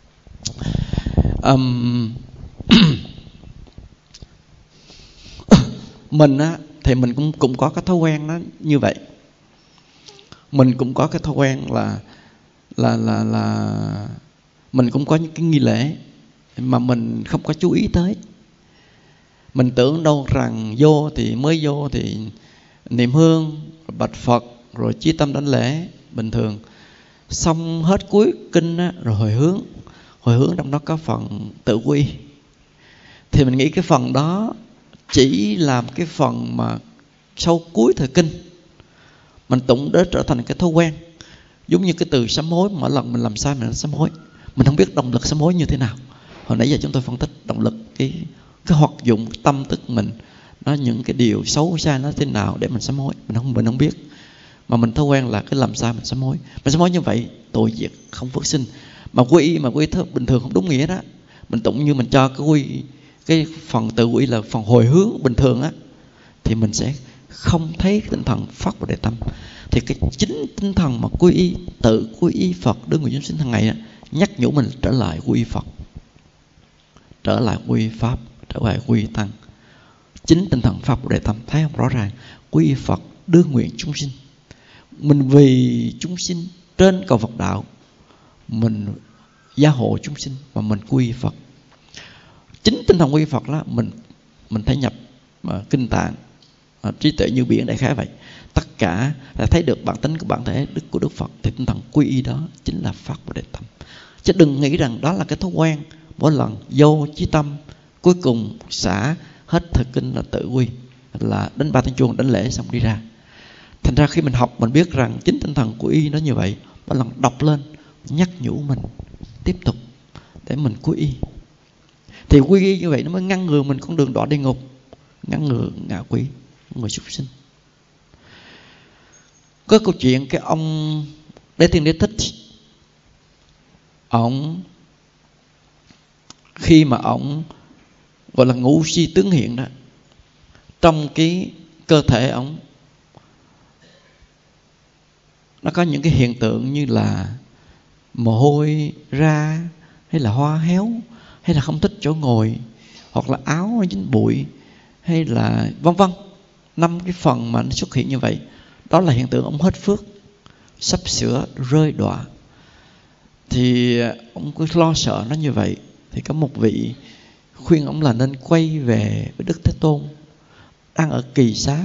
Um, mình á thì mình cũng cũng có cái thói quen nó như vậy. Mình cũng có cái thói quen là là là là mình cũng có những cái nghi lễ mà mình không có chú ý tới. Mình tưởng đâu rằng vô thì mới vô thì niệm hương, bạch Phật, rồi chí tâm đảnh lễ bình thường. Xong hết cuối kinh á, rồi hồi hướng. Hồi hướng trong đó có phần tự quy. Thì mình nghĩ cái phần đó chỉ làm cái phần mà sau cuối thời kinh. Mình tụng đến trở thành cái thói quen. Giống như cái từ sám hối, mỗi lần mình làm sai mình sám hối. Mình không biết động lực sám hối như thế nào. Hồi nãy giờ chúng tôi phân tích động lực, cái, cái hoạt dụng cái tâm thức mình, nó những cái điều xấu xa nó thế nào để mình sám hối. Mình không, mình không biết. Mà mình thói quen là cái làm sao mình sám hối. Mình sám hối như vậy tội diệt không phước sinh. Mà quy y mà quy y bình thường không đúng nghĩa đó. Mình tụng như mình cho cái quy, cái phần tự quy là phần hồi hướng bình thường á, thì mình sẽ không thấy tinh thần phát Bồ Đề tâm. Thì cái chính tinh thần mà quy y, tự quy y Phật đưa người chúng sinh hàng ngày á, nhắc nhủ mình trở lại quy y Phật, trở lại quy y Pháp, trở lại quy y Tăng. Chính tinh thần phát Bồ Đề tâm, thấy không? Rõ ràng quy y Phật đưa nguyện chúng sinh. Mình vì chúng sinh trên cầu Phật đạo, mình gia hộ chúng sinh và mình quy y Phật. Chính tinh thần quy y Phật đó, mình mình thấy nhập uh, kinh tạng, uh, trí tuệ như biển, đại khái vậy. Tất cả đã thấy được bản tính của bản thể đức của Đức Phật. Thì tinh thần quy y đó chính là phát Bồ Đề tâm. Chứ đừng nghĩ rằng đó là cái thói quen mỗi lần vô chí tâm, cuối cùng xả hết thời kinh là tự quy, là đánh ba tiếng chuông, đánh lễ xong đi ra. Thành ra khi mình học mình biết rằng chính tinh thần quy y nó như vậy. Mỗi lần đọc lên nhắc nhủ mình tiếp tục để mình quy y. Thì quy y như vậy nó mới ngăn ngừa mình con đường đọa địa ngục, ngăn ngừa ngạ quỷ, người súc sinh. Có câu chuyện cái ông Đế Thiên Đế Thích, ông khi mà ông gọi là ngũ si tướng hiện đó, trong cái cơ thể ông nó có những cái hiện tượng như là mồ hôi ra, hay là hoa héo, hay là không thích chỗ ngồi, hoặc là áo dính bụi, hay là vân vân. Năm cái phần mà nó xuất hiện như vậy, đó là hiện tượng ông hết phước. sắp sửa rơi đọa. Thì ông cứ lo sợ nó như vậy. Thì có một vị khuyên ông là nên quay về với Đức Thế Tôn, đang ở Kỳ Xá,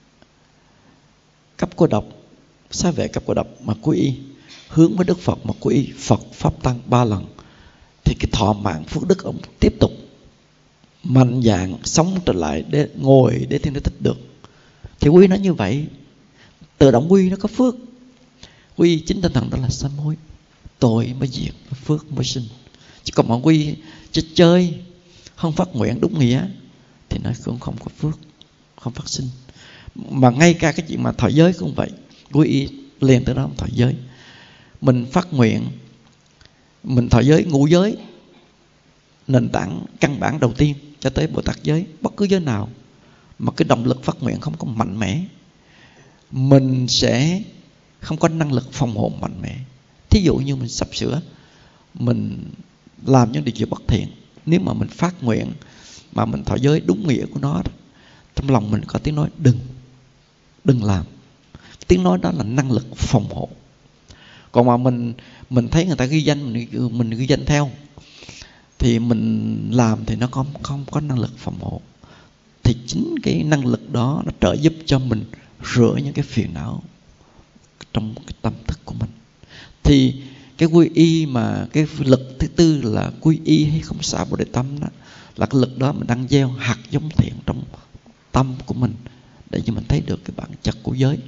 cấp cô độc, xá vệ cấp cô độc mà quy y, hướng với Đức Phật mà quy y Phật Pháp Tăng ba lần. Thì cái thọ mạng phước đức ông tiếp tục mạnh dạn sống trở lại để ngồi để Thiên Đế Thích được. Thì quy nó như vậy, tự động quy nó có phước. Quy chính tinh thần đó là sám hối, tội mới diệt, phước mới sinh. Chứ còn mà quy chơi chơi, không phát nguyện đúng nghĩa thì nó cũng không có phước, không phát sinh. Mà ngay cả cái chuyện mà thọ giới cũng vậy, quy y liền tới đó thọ giới. Mình phát nguyện, mình thọ giới ngũ giới, nền tảng căn bản đầu tiên cho tới Bồ Tát giới, bất cứ giới nào mà cái động lực phát nguyện không có mạnh mẽ, mình sẽ không có năng lực phòng hộ mạnh mẽ. Thí dụ như mình sắp sửa mình làm những điều gì bất thiện, nếu mà mình phát nguyện mà mình thọ giới đúng nghĩa của nó, trong lòng mình có tiếng nói đừng, đừng làm. Tiếng nói đó là năng lực phòng hộ. Còn mà mình mình thấy người ta ghi danh, mình, mình ghi danh theo, thì mình làm thì nó không, không có năng lực phòng hộ. Thì chính cái năng lực đó nó trợ giúp cho mình rửa những cái phiền não trong cái tâm thức của mình. Thì cái quy y mà cái lực thứ tư là quy y hay không xả Bồ Đề Tâm đó, là cái lực đó mình đang gieo hạt giống thiện trong tâm của mình, để cho mình thấy được cái bản chất của giới.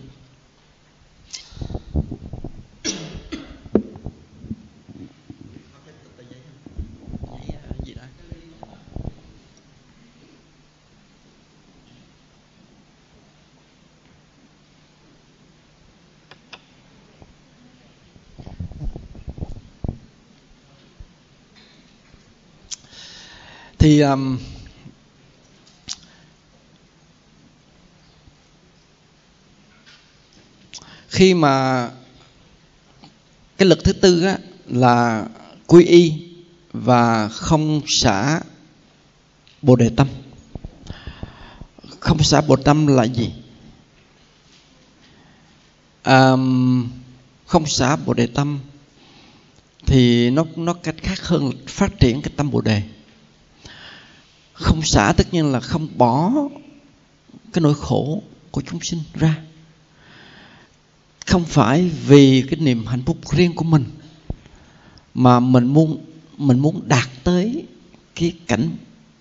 Thì um, khi mà cái lực thứ tư á, là quy y và không xả Bồ Đề Tâm. Không xả Bồ Đề Tâm là gì? À, không xả Bồ Đề Tâm thì nó nó cách khác hơn phát triển cái tâm Bồ Đề. Không xả tất nhiên là không bỏ cái nỗi khổ của chúng sinh ra. Không phải vì cái niềm hạnh phúc riêng của mình, mà mình muốn mình muốn đạt tới cái cảnh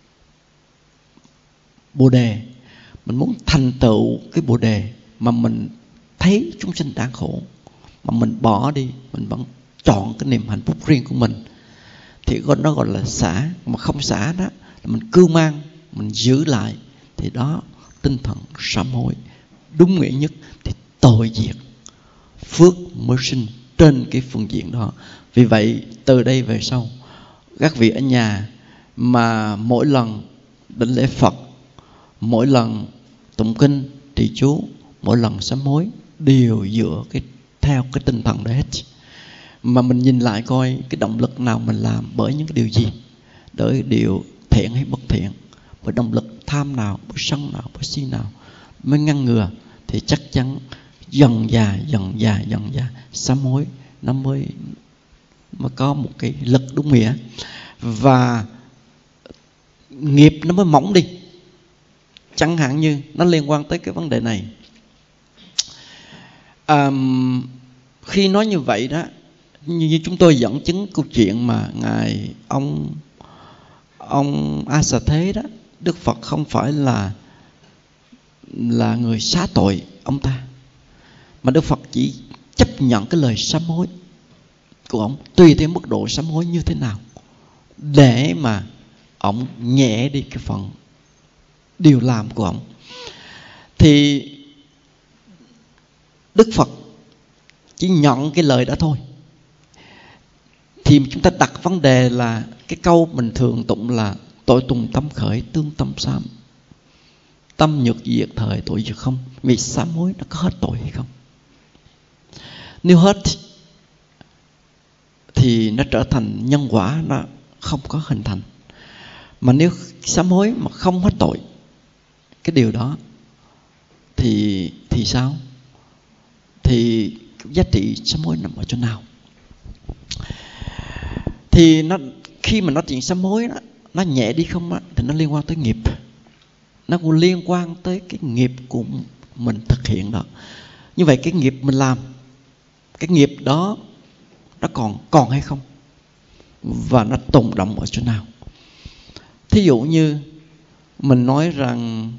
Bồ Đề, mình muốn thành tựu cái Bồ Đề mà mình thấy chúng sinh đang khổ, mà mình bỏ đi, mình vẫn chọn cái niềm hạnh phúc riêng của mình, thì nó gọi là xả. Mà không xả đó là mình cưu mang, mình giữ lại, thì đó tinh thần sám hối đúng nghĩa nhất. Thì tội diệt, phước mới sinh trên cái phương diện đó. Vì vậy từ đây về sau, các vị ở nhà mà mỗi lần đảnh lễ Phật, mỗi lần tụng kinh trì chú, mỗi lần sám hối đều dựa cái theo cái tinh thần đó hết. Mà mình nhìn lại coi cái động lực nào mình làm bởi những cái điều gì, bởi điều thiện hay bất thiện, bởi động lực tham nào, bởi sân nào, bởi si nào mới ngăn ngừa, thì chắc chắn dần dà dần dà dần dà sám hối nó mới mới có một cái lực đúng nghĩa, và nghiệp nó mới mỏng đi. Chẳng hạn như nó liên quan tới cái vấn đề này. À, khi nói như vậy đó, như chúng tôi dẫn chứng câu chuyện mà ngài ông ông A Xà Thế đó, Đức Phật không phải là là người xá tội ông ta, mà Đức Phật chỉ chấp nhận cái lời sám hối của ông, tùy theo mức độ sám hối như thế nào, để mà ông nhẹ đi cái phần điều làm của ông. Thì Đức Phật chỉ nhận cái lời đó thôi. Thì chúng ta đặt vấn đề là cái câu mình thường tụng là tội tùng tâm khởi, tương tâm sám, tâm nhược diệt thời, tội diệt không. Vì sám hối nó có hết tội hay không? Nếu hết thì nó trở thành nhân quả, nó không có hình thành. Mà nếu sám hối mà không hết tội, cái điều đó thì thì sao? Thì giá trị sám hối nằm ở chỗ nào? Thì nó khi mà nói chuyện sám hối đó, nó nhẹ đi không á, thì nó liên quan tới nghiệp. Nó cũng liên quan tới cái nghiệp của mình thực hiện đó. Như vậy cái nghiệp mình làm, cái nghiệp đó nó còn còn hay không, và nó tồn động ở chỗ nào. Thí dụ như mình nói rằng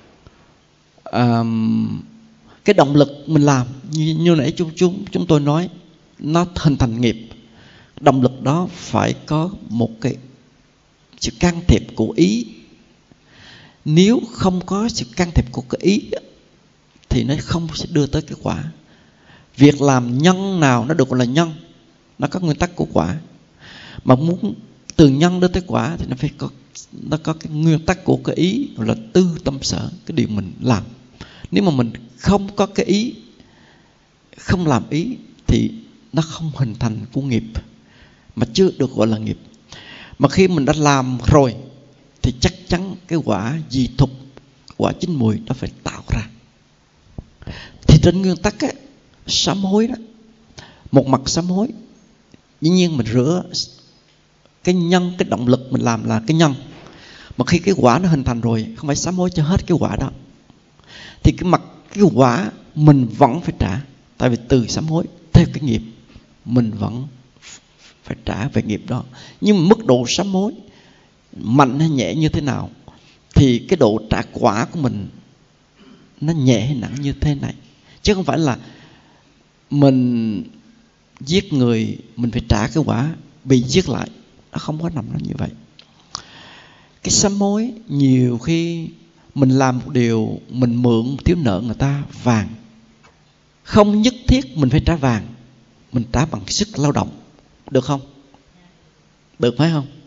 um, cái động lực mình làm như, như nãy chúng, chúng, chúng tôi nói, nó hình thành nghiệp. Động lực đó phải có một cái sự can thiệp của ý. Nếu không có sự can thiệp của cái ý thì nó không sẽ đưa tới kết quả. Việc làm nhân nào nó được gọi là nhân, nó có nguyên tắc của quả. Mà muốn từ nhân đến tới quả thì nó phải có, nó có cái nguyên tắc của cái ý, gọi là tư tâm sở, cái điều mình làm. Nếu mà mình không có cái ý, không làm ý, thì nó không hình thành của nghiệp, mà chưa được gọi là nghiệp. Mà khi mình đã làm rồi thì chắc chắn cái quả di thục, quả chín mùi nó phải tạo ra. Thì trên nguyên tắc á, sám hối đó, một mặt sám hối, dĩ nhiên mình rửa cái nhân, cái động lực mình làm là cái nhân. Mà khi cái quả nó hình thành rồi, không phải sám hối cho hết cái quả đó, thì cái mặt cái quả mình vẫn phải trả. Tại vì từ sám hối theo cái nghiệp, mình vẫn phải trả về nghiệp đó. Nhưng mà mức độ sám hối mạnh hay nhẹ như thế nào, thì cái độ trả quả của mình nó nhẹ hay nặng như thế này. Chứ không phải là mình giết người mình phải trả cái quả bị giết lại. Nó không có nằm nó như vậy. Cái sám hối nhiều khi mình làm một điều, mình mượn thiếu nợ người ta vàng, không nhất thiết mình phải trả vàng, mình trả bằng sức lao động, được không? Được phải không?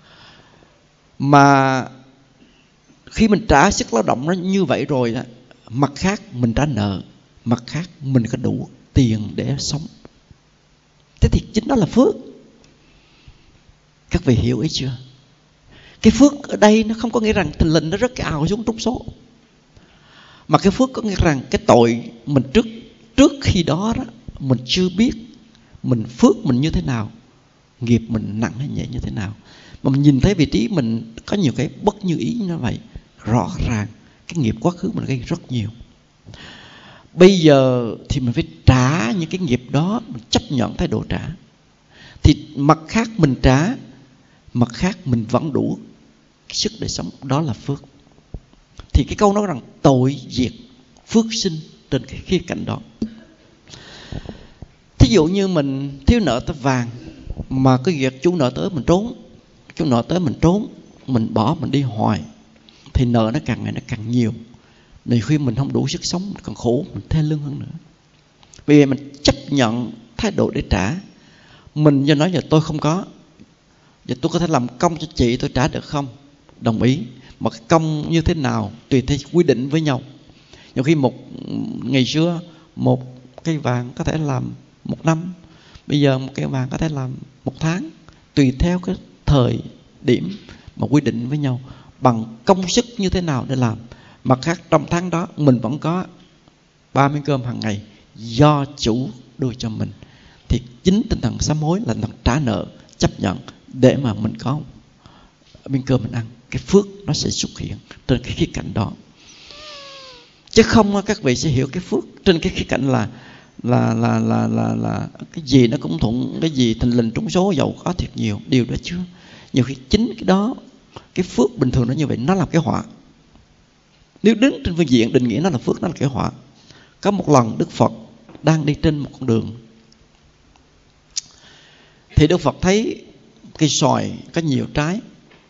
Mà khi mình trả sức lao động nó như vậy rồi đó, mặt khác mình trả nợ, mặt khác mình có đủ tiền để sống. Thế thì chính đó là phước. Các vị hiểu ý chưa? Cái phước ở đây nó không có nghĩa rằng thình lình nó rớt cái ào xuống trúng số. Mà cái phước có nghĩa rằng cái tội mình trước trước khi đó, đó mình chưa biết mình phước mình như thế nào, nghiệp mình nặng hay nhẹ như thế nào. Mà mình nhìn thấy vị trí mình có nhiều cái bất như ý như vậy, rõ ràng cái nghiệp quá khứ mình gây rất nhiều. Bây giờ thì mình phải trả những cái nghiệp đó, mình chấp nhận thái độ trả. Thì mặt khác mình trả, mặt khác mình vẫn đủ sức để sống, đó là phước. Thì cái câu nói rằng tội diệt phước sinh trên cái khía cạnh đó. Thí dụ như mình thiếu nợ tới vàng, mà cái việc chủ nợ tới mình trốn, chủ nợ tới mình trốn, mình bỏ mình đi hoài, thì nợ nó càng ngày nó càng nhiều. Nên khi mình không đủ sức sống, mình còn khổ, mình thê lương hơn nữa. Vì vậy mình chấp nhận thái độ để trả. Mình do nói giờ tôi không có, giờ tôi có thể làm công cho chị, tôi trả được không? Đồng ý. Mà cái công như thế nào tùy theo quy định với nhau. Nhiều khi một ngày xưa một cây vàng có thể làm một năm, bây giờ một cây vàng có thể làm một tháng, tùy theo cái thời điểm mà quy định với nhau bằng công sức như thế nào để làm. Mặt khác trong tháng đó mình vẫn có ba miếng cơm hàng ngày do chủ đưa cho mình. Thì chính tinh thần sám hối là tinh thần trả nợ, chấp nhận để mà mình có miếng cơm mình ăn. Cái phước nó sẽ xuất hiện trên cái khía cạnh đó. Chứ không các vị sẽ hiểu cái phước trên cái khía cạnh là là là là là là cái gì nó cũng thuận, cái gì thình lình trúng số giàu có thiệt nhiều, điều đó chưa. Nhiều khi chính cái đó, cái phước bình thường nó như vậy, nó làm cái họa. Nếu đứng trên phương diện định nghĩa nó là phước, nó là cái họa. Có một lần Đức Phật đang đi trên một con đường, thì Đức Phật thấy cây xoài có nhiều trái.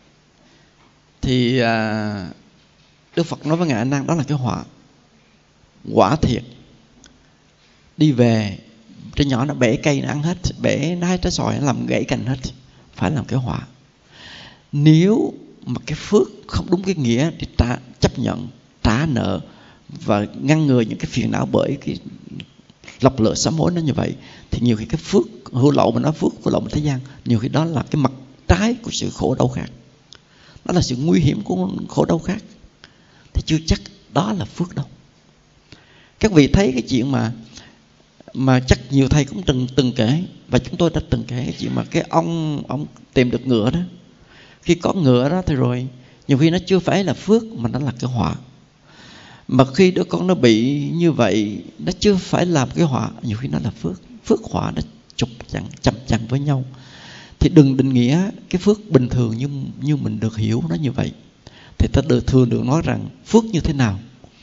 Thì à, Đức Phật nói với Ngài A Nan, đó là cái họa. Quả thiệt, đi về trẻ nhỏ nó bẻ cây nó ăn hết, bẻ nái trái xoài nó làm gãy cành hết, phải làm cái họa. Nếu mà cái phước không đúng cái nghĩa thì trả, chấp nhận trả nợ và ngăn ngừa những cái phiền não bởi cái lọc lựa sám hối nó như vậy, thì nhiều khi cái phước hữu lậu, mình nói phước hữu lậu mình thế gian, nhiều khi đó là cái mặt trái của sự khổ đau khác, đó là sự nguy hiểm của khổ đau khác, thì chưa chắc đó là phước đâu. Các vị thấy cái chuyện mà mà chắc nhiều thầy cũng từng từng kể, và chúng tôi đã từng kể cái chuyện mà cái ông ông tìm được ngựa đó. Khi có ngựa đó thì rồi nhiều khi nó chưa phải là phước mà nó là cái họa. Mà khi đứa con nó bị như vậy, nó chưa phải làm cái họa, nhiều khi nó là phước. Phước họa nó chụp chặn chầm chặn với nhau. Thì đừng định nghĩa cái phước bình thường như như mình được hiểu nó như vậy. Thì ta được thường được nói rằng phước như thế nào.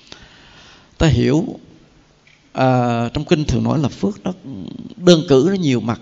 Ta hiểu à, trong kinh thường nói là phước nó đơn cử, nó nhiều mặt.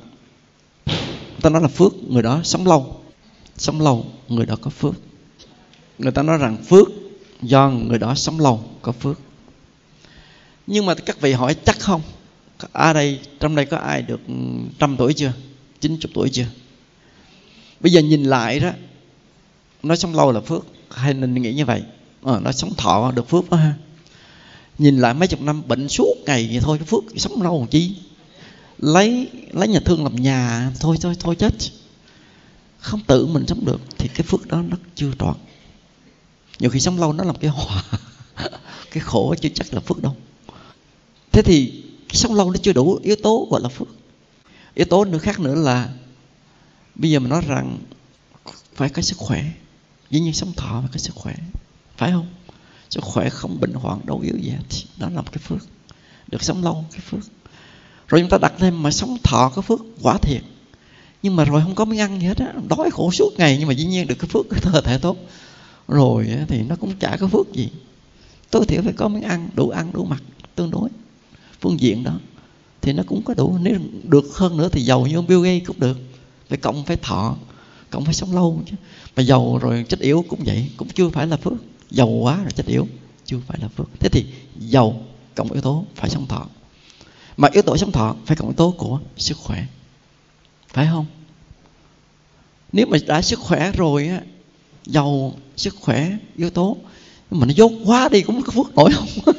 Ta nói là phước, người đó sống lâu, sống lâu người đó có phước. Người ta nói rằng phước do người đó sống lâu có phước. Nhưng mà các vị hỏi chắc không? Ở đây, trong đây có ai được trăm tuổi chưa? chín mươi tuổi chưa? Bây giờ nhìn lại đó, nó sống lâu là phước, hay nên nghĩ như vậy? À, nó sống thọ được phước đó ha. Nhìn lại mấy chục năm bệnh suốt ngày vậy thôi, cái phước sống lâu làm chi? Lấy lấy nhà thương làm nhà, thôi thôi thôi chết. Không tự mình sống được thì cái phước đó nó chưa trọn. Nhiều khi sống lâu nó làm cái họa. Cái khổ chưa chắc là phước đâu. Thế thì cái sống lâu nó chưa đủ yếu tố gọi là phước. Yếu tố nữa khác nữa là bây giờ mình nói rằng phải có sức khỏe. Dĩ nhiên sống thọ phải có sức khỏe, phải không? Sức khỏe không bệnh hoạn đau yếu gì hết, đó là một cái phước. Được sống lâu cái phước. Rồi chúng ta đặt thêm mà sống thọ có phước, quả thiệt. Nhưng mà rồi không có miếng ăn gì hết á, đói khổ suốt ngày, nhưng mà dĩ nhiên được cái phước, cái cơ thể tốt. Rồi thì nó cũng chả có phước gì. Tối thiểu phải có miếng ăn, đủ ăn đủ mặc, tương đối phương diện đó thì nó cũng có đủ. Nếu được hơn nữa thì giàu như ông Bill Gates cũng được. Phải cộng phải thọ, cộng phải sống lâu chứ. Mà giàu rồi chết yếu cũng vậy, cũng chưa phải là phước. Giàu quá rồi chết yếu chưa phải là phước. Thế thì giàu cộng yếu tố phải sống thọ. Mà yếu tố sống thọ phải cộng yếu tố của sức khỏe, phải không? Nếu mà đã sức khỏe rồi á, giàu sức khỏe yếu tố, nhưng mà nó dốt quá đi cũng có phước nổi không?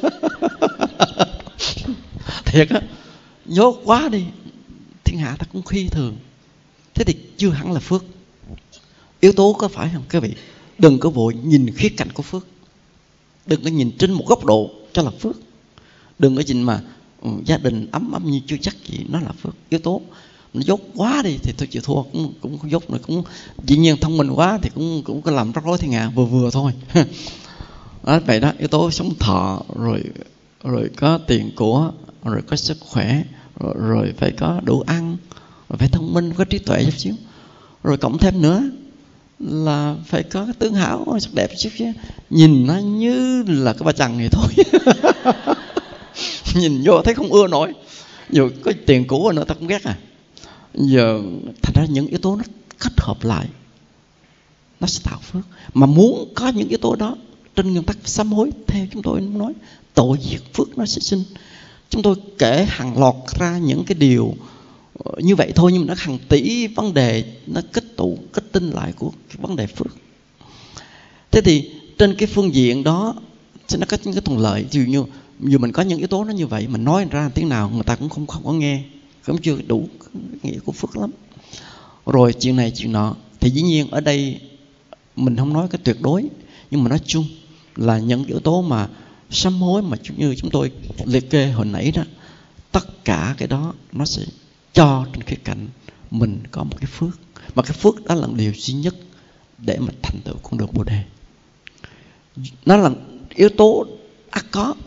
Thiệt á, dốt quá đi thiên hạ ta cũng khi thường. Thế thì chưa hẳn là phước. Yếu tố có phải không các vị? Đừng có vội nhìn khía cạnh của phước. Đừng có nhìn trên một góc độ cho là phước. Đừng có nhìn mà ừ, gia đình ấm ấm như chưa chắc gì nó là phước. Yếu tố nó dốt quá đi thì tôi chịu thua, cũng cũng không dốt nữa, cũng dĩ nhiên thông minh quá thì cũng cũng có làm rắc rối thiên hạ, vừa vừa thôi. Đó, vậy đó, yếu tố sống thọ, rồi rồi có tiền của, rồi có sức khỏe, rồi, rồi phải có đủ ăn, rồi phải thông minh, có trí tuệ chút xíu, rồi cộng thêm nữa là phải có cái tướng hảo, sắc đẹp chút xíu. Nhìn nó như là cái ba chằng này thôi. Nhìn vô thấy không ưa nổi. Dù có tiền của nữa ta cũng ghét à. Giờ thành ra những yếu tố nó kết hợp lại nó sẽ tạo phước. Mà muốn có những yếu tố đó, trên nguyên tắc sám hối, theo chúng tôi nói, tội diệt phước nó sẽ sinh. Chúng tôi kể hàng loạt ra những cái điều như vậy thôi, nhưng mà nó hàng tỷ vấn đề nó kết tụ, kết tinh lại của cái vấn đề phước. Thế thì trên cái phương diện đó sẽ nó có những cái thuận lợi. Ví dụ như dù mình có những yếu tố nó như vậy, mình nói ra tiếng nào người ta cũng không, không có nghe, cũng chưa đủ nghĩa của phước lắm. Rồi chuyện này chuyện nọ thì dĩ nhiên ở đây mình không nói cái tuyệt đối, nhưng mà nói chung là những yếu tố mà sám hối mà như chúng tôi liệt kê hồi nãy đó, tất cả cái đó nó sẽ cho trên khía cạnh mình có một cái phước. Mà cái phước đó là điều duy nhất để mà thành tựu con đường Bồ Đề. Nó là yếu tố ắt có.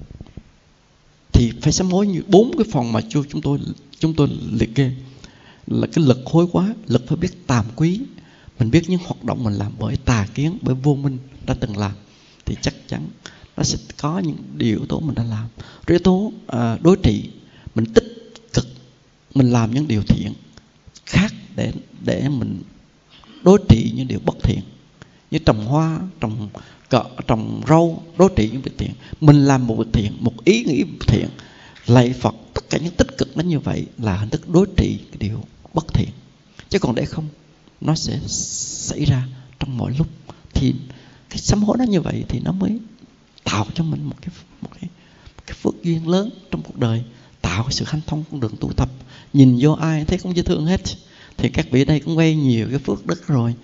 Thì phải sám hối như bốn cái phần mà chúng tôi chúng tôi liệt kê. Là cái lực hối quá, lực phải biết tàm quý. Mình biết những hoạt động mình làm bởi tà kiến, bởi vô minh đã từng làm, thì chắc chắn nó sẽ có những điều yếu tố mình đã làm. Rồi yếu tố à, đối trị, mình tích cực, mình làm những điều thiện khác để để mình đối trị những điều bất thiện. Như trồng hoa, trồng cọ, trồng rau, đối trị những việc thiện. Mình làm một việc thiện, một ý nghĩ thiện, lạy Phật, tất cả những tích cực nó như vậy là hình thức đối trị cái điều bất thiện. Chứ còn để không, nó sẽ xảy ra trong mọi lúc. Thì cái sám hối nó như vậy thì nó mới tạo cho mình một cái, một cái, một cái phước duyên lớn trong cuộc đời, tạo cái sự hanh thông con đường tu tập. Nhìn vô ai thấy cũng dễ thương hết, thì các vị đây cũng quay nhiều cái phước đức rồi.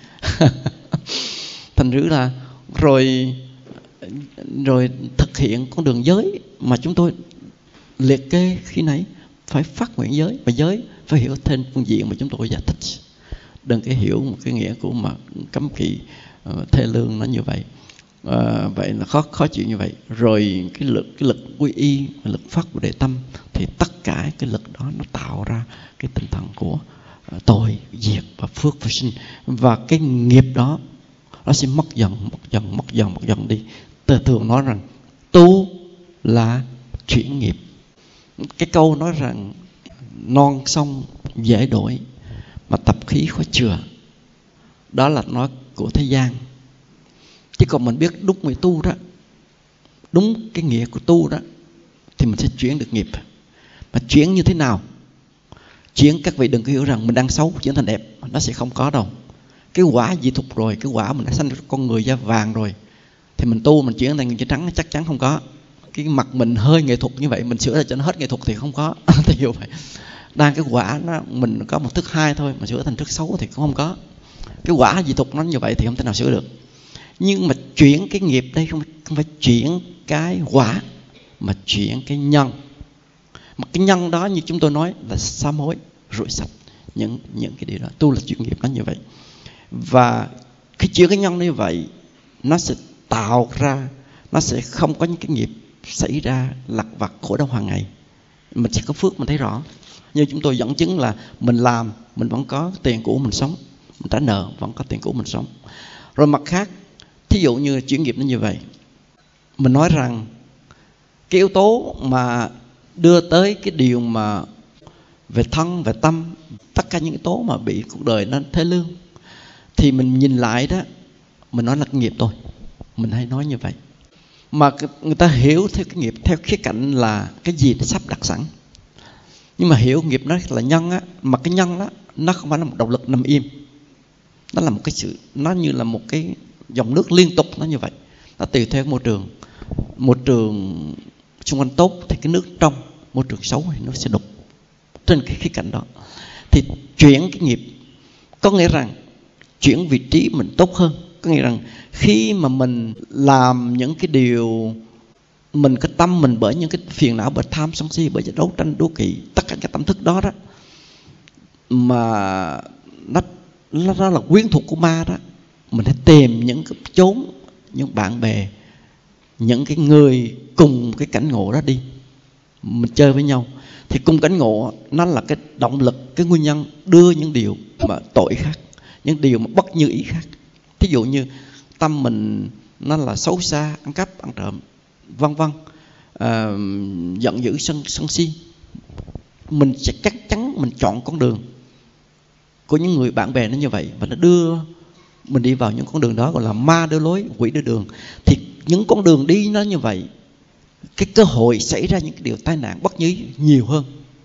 Thành rữ là rồi rồi thực hiện con đường giới mà chúng tôi liệt kê khi nãy, phải phát nguyện giới, mà giới phải hiểu thêm phương diện mà chúng tôi giải thích. Đừng cái hiểu một cái nghĩa của mà cấm kỵ uh, thê lương nó như vậy. Uh, vậy là khó khó chịu như vậy. Rồi cái lực cái lực quy y, lực phát của đệ tâm, thì tất cả cái lực đó nó tạo ra cái tinh thần của uh, tội diệt và phước và sinh. Và cái nghiệp đó nó sẽ mất dần, mất dần, mất dần, mất dần đi. Tôi thường nói rằng tu là chuyển nghiệp. Cái câu nói rằng non sông dễ đổi mà tập khí khó chừa, đó là nói của thế gian. Chứ còn mình biết đúng người tu đó, đúng cái nghĩa của tu đó, thì mình sẽ chuyển được nghiệp. Mà chuyển như thế nào? Chuyển, các vị đừng có hiểu rằng mình đang xấu chuyển thành đẹp, nó sẽ không có đâu. Cái quả dị thục rồi, cái quả mình đã sanh con người da vàng rồi, thì mình tu mình chuyển thành người da trắng chắc chắn không có. Cái mặt mình hơi nghệ thuật như vậy, mình sửa ra cho nó hết nghệ thuật thì không có. Thì hiểu vậy. Đang cái quả nó mình có một thức hai thôi, mà sửa thành thức xấu thì cũng không có. Cái quả dị thục nó như vậy thì không thể nào sửa được. Nhưng mà chuyển cái nghiệp đây không, không phải chuyển cái quả, mà chuyển cái nhân. Mà cái nhân đó như chúng tôi nói là sám hối, rửa sạch những, những cái điều đó. Tu là chuyển nghiệp nó như vậy. Và khi chuyển cái nhân như vậy, nó sẽ tạo ra, nó sẽ không có những cái nghiệp xảy ra lặt vặt khổ đau hàng ngày. Mình sẽ có phước, mình thấy rõ. Như chúng tôi dẫn chứng là mình làm, mình vẫn có tiền của mình sống, mình trả nợ, vẫn có tiền của mình sống. Rồi mặt khác, thí dụ như chuyển nghiệp nó như vậy, mình nói rằng cái yếu tố mà đưa tới cái điều mà về thân, về tâm, tất cả những yếu tố mà bị cuộc đời nó thế lương, thì mình nhìn lại đó, mình nói là cái nghiệp thôi. Mình hay nói như vậy. Mà người ta hiểu theo cái nghiệp, theo khía cạnh là cái gì nó sắp đặt sẵn. Nhưng mà hiểu nghiệp nó là nhân á, mà cái nhân đó nó không phải là một động lực nằm im. Nó là một cái sự, nó như là một cái dòng nước liên tục, nó như vậy. Nó tùy theo môi trường. Môi trường xung quanh tốt thì cái nước trong, môi trường xấu thì nó sẽ đục. Trên cái khía cạnh đó thì chuyển cái nghiệp có nghĩa rằng chuyển vị trí mình tốt hơn. Có nghĩa rằng khi mà mình làm những cái điều, mình cái tâm mình bởi những cái phiền não, bởi tham sân si, bởi đấu tranh đố kỵ, tất cả cái tâm thức đó đó, mà nó, nó, nó là quyến thuộc của ma đó, mình hãy tìm những cái chốn, những bạn bè, những cái người cùng cái cảnh ngộ đó đi, mình chơi với nhau. Thì cùng cảnh ngộ nó là cái động lực, cái nguyên nhân đưa những điều mà tội khác, những điều mà bất như ý khác. Thí dụ như tâm mình nó là xấu xa, ăn cắp, ăn trộm, vân vân, à, giận dữ, sân sân si, mình sẽ chắc chắn mình chọn con đường của những người bạn bè nó như vậy, và nó đưa mình đi vào những con đường đó gọi là ma đưa lối, quỷ đưa đường. Thì những con đường đi nó như vậy, cái cơ hội xảy ra những cái điều tai nạn bất như ý nhiều hơn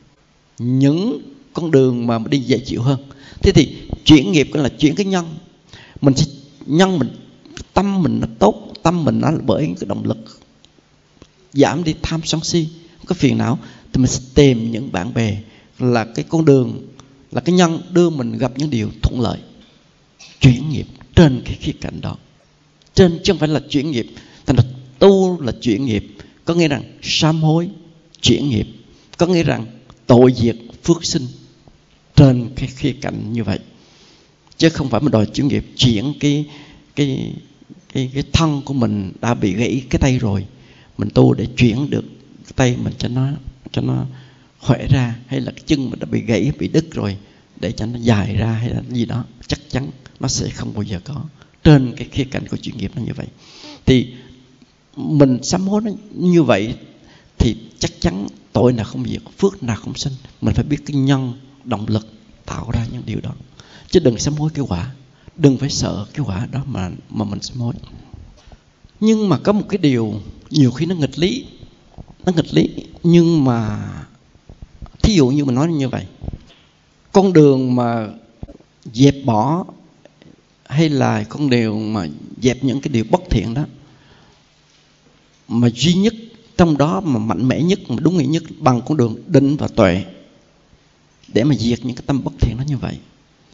những con đường mà đi dễ chịu hơn. Thế thì chuyển nghiệp là chuyển cái nhân. Mình sẽ nhân mình, tâm mình nó tốt, tâm mình nó bởi cái động lực giảm đi tham sân si, cái phiền não, thì mình sẽ tìm những bạn bè là cái con đường, là cái nhân đưa mình gặp những điều thuận lợi. Chuyển nghiệp trên cái khía cạnh đó, trên chứ không phải là chuyển nghiệp. Thành ra tu là chuyển nghiệp, có nghĩa rằng sám hối chuyển nghiệp, có nghĩa rằng tội diệt phước sinh, trên cái khía cạnh như vậy. Chứ không phải mình đòi chuyển nghiệp, chuyển cái cái cái cái thân của mình đã bị gãy cái tay rồi, mình tu để chuyển được cái tay mình cho nó cho nó khỏe ra, hay là cái chân mình đã bị gãy, bị đứt rồi để cho nó dài ra, hay là gì đó, chắc chắn nó sẽ không bao giờ có. Trên cái khía cạnh của chuyển nghiệp nó như vậy, thì mình sám hối nó như vậy thì chắc chắn tội nào không diệt, phước nào không sinh. Mình phải biết cái nhân động lực tạo ra những điều đó, chứ đừng sám hối cái quả, đừng phải sợ cái quả đó mà mà mình sám hối. Nhưng mà có một cái điều nhiều khi nó nghịch lý, nó nghịch lý. Nhưng mà thí dụ như mình nói như vậy, con đường mà dẹp bỏ hay là con đường mà dẹp những cái điều bất thiện đó, mà duy nhất trong đó mà mạnh mẽ nhất, mà đúng nghĩa nhất, bằng con đường định và tuệ để mà diệt những cái tâm bất thiện đó như vậy.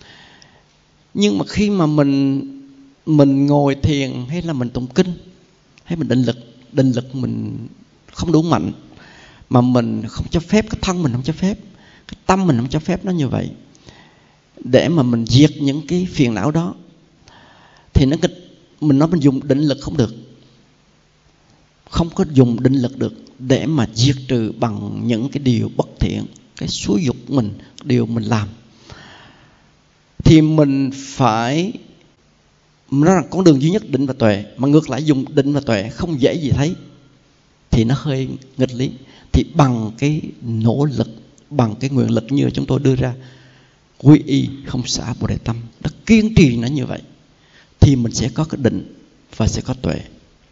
Nhưng mà khi mà mình mình ngồi thiền hay là mình tụng kinh hay mình định lực, định lực mình không đủ mạnh, mà mình không cho phép, cái thân mình không cho phép, cái tâm mình không cho phép nó như vậy, để mà mình diệt những cái phiền não đó, thì nó mình nói mình dùng định lực không được, không có dùng định lực được để mà diệt trừ bằng những cái điều bất thiện, cái xúi dục mình, điều mình làm. Thì mình phải nói rằng con đường duy nhất định và tuệ, mà ngược lại dùng định và tuệ không dễ gì thấy, thì nó hơi nghịch lý. Thì bằng cái nỗ lực, bằng cái nguyện lực như chúng tôi đưa ra, quy y không xả Bồ Đề Tâm, nó kiên trì nó như vậy, thì mình sẽ có cái định và sẽ có tuệ.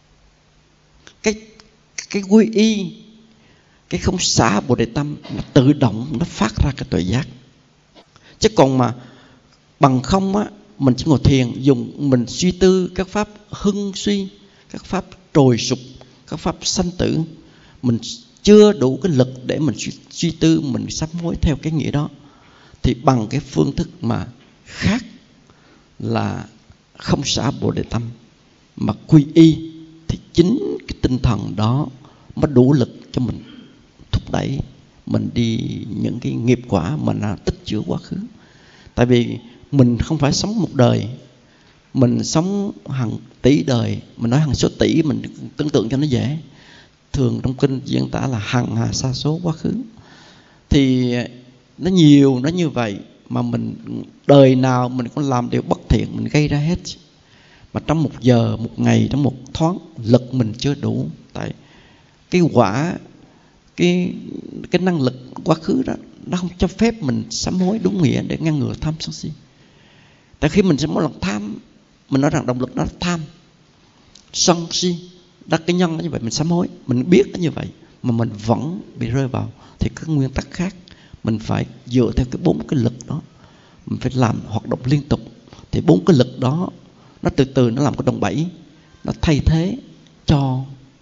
Cái cái quy y, cái không xả Bồ Đề Tâm, nó tự động nó phát ra cái tuệ giác. Chứ còn mà bằng không á, mình chỉ ngồi thiền, dùng mình suy tư các pháp hưng suy, các pháp trồi sụp, các pháp sanh tử, mình chưa đủ cái lực để mình suy, suy tư, mình sám hối theo cái nghĩa đó. Thì bằng cái phương thức mà khác là không xả Bồ Đề Tâm mà quy y, thì chính cái tinh thần đó mới đủ lực cho mình thúc đẩy mình đi những cái nghiệp quả mà nó tích chứa quá khứ. Tại vì mình không phải sống một đời, mình sống hàng tỷ đời. Mình nói hàng số tỷ, mình tưởng tượng cho nó dễ. Thường trong kinh diễn tả là hằng hà sa số quá khứ. Thì nó nhiều, nó như vậy. Mà mình đời nào mình cũng làm điều bất thiện, mình gây ra hết. Mà trong một giờ, một ngày, trong một thoáng, lực mình chưa đủ. Tại cái quả, cái, cái năng lực quá khứ đó, nó không cho phép mình sám hối đúng nghĩa để ngăn ngừa tham sân si. Tại khi mình sẽ mỗi lần tham, mình nói rằng động lực đó là tham, sân si, đó cái nhân nó như vậy, mình sám hối, mình biết nó như vậy mà mình vẫn bị rơi vào, thì các nguyên tắc khác mình phải dựa theo cái bốn cái lực đó, mình phải làm hoạt động liên tục. Thì bốn cái lực đó nó từ từ nó làm cái đòn bẩy, nó thay thế cho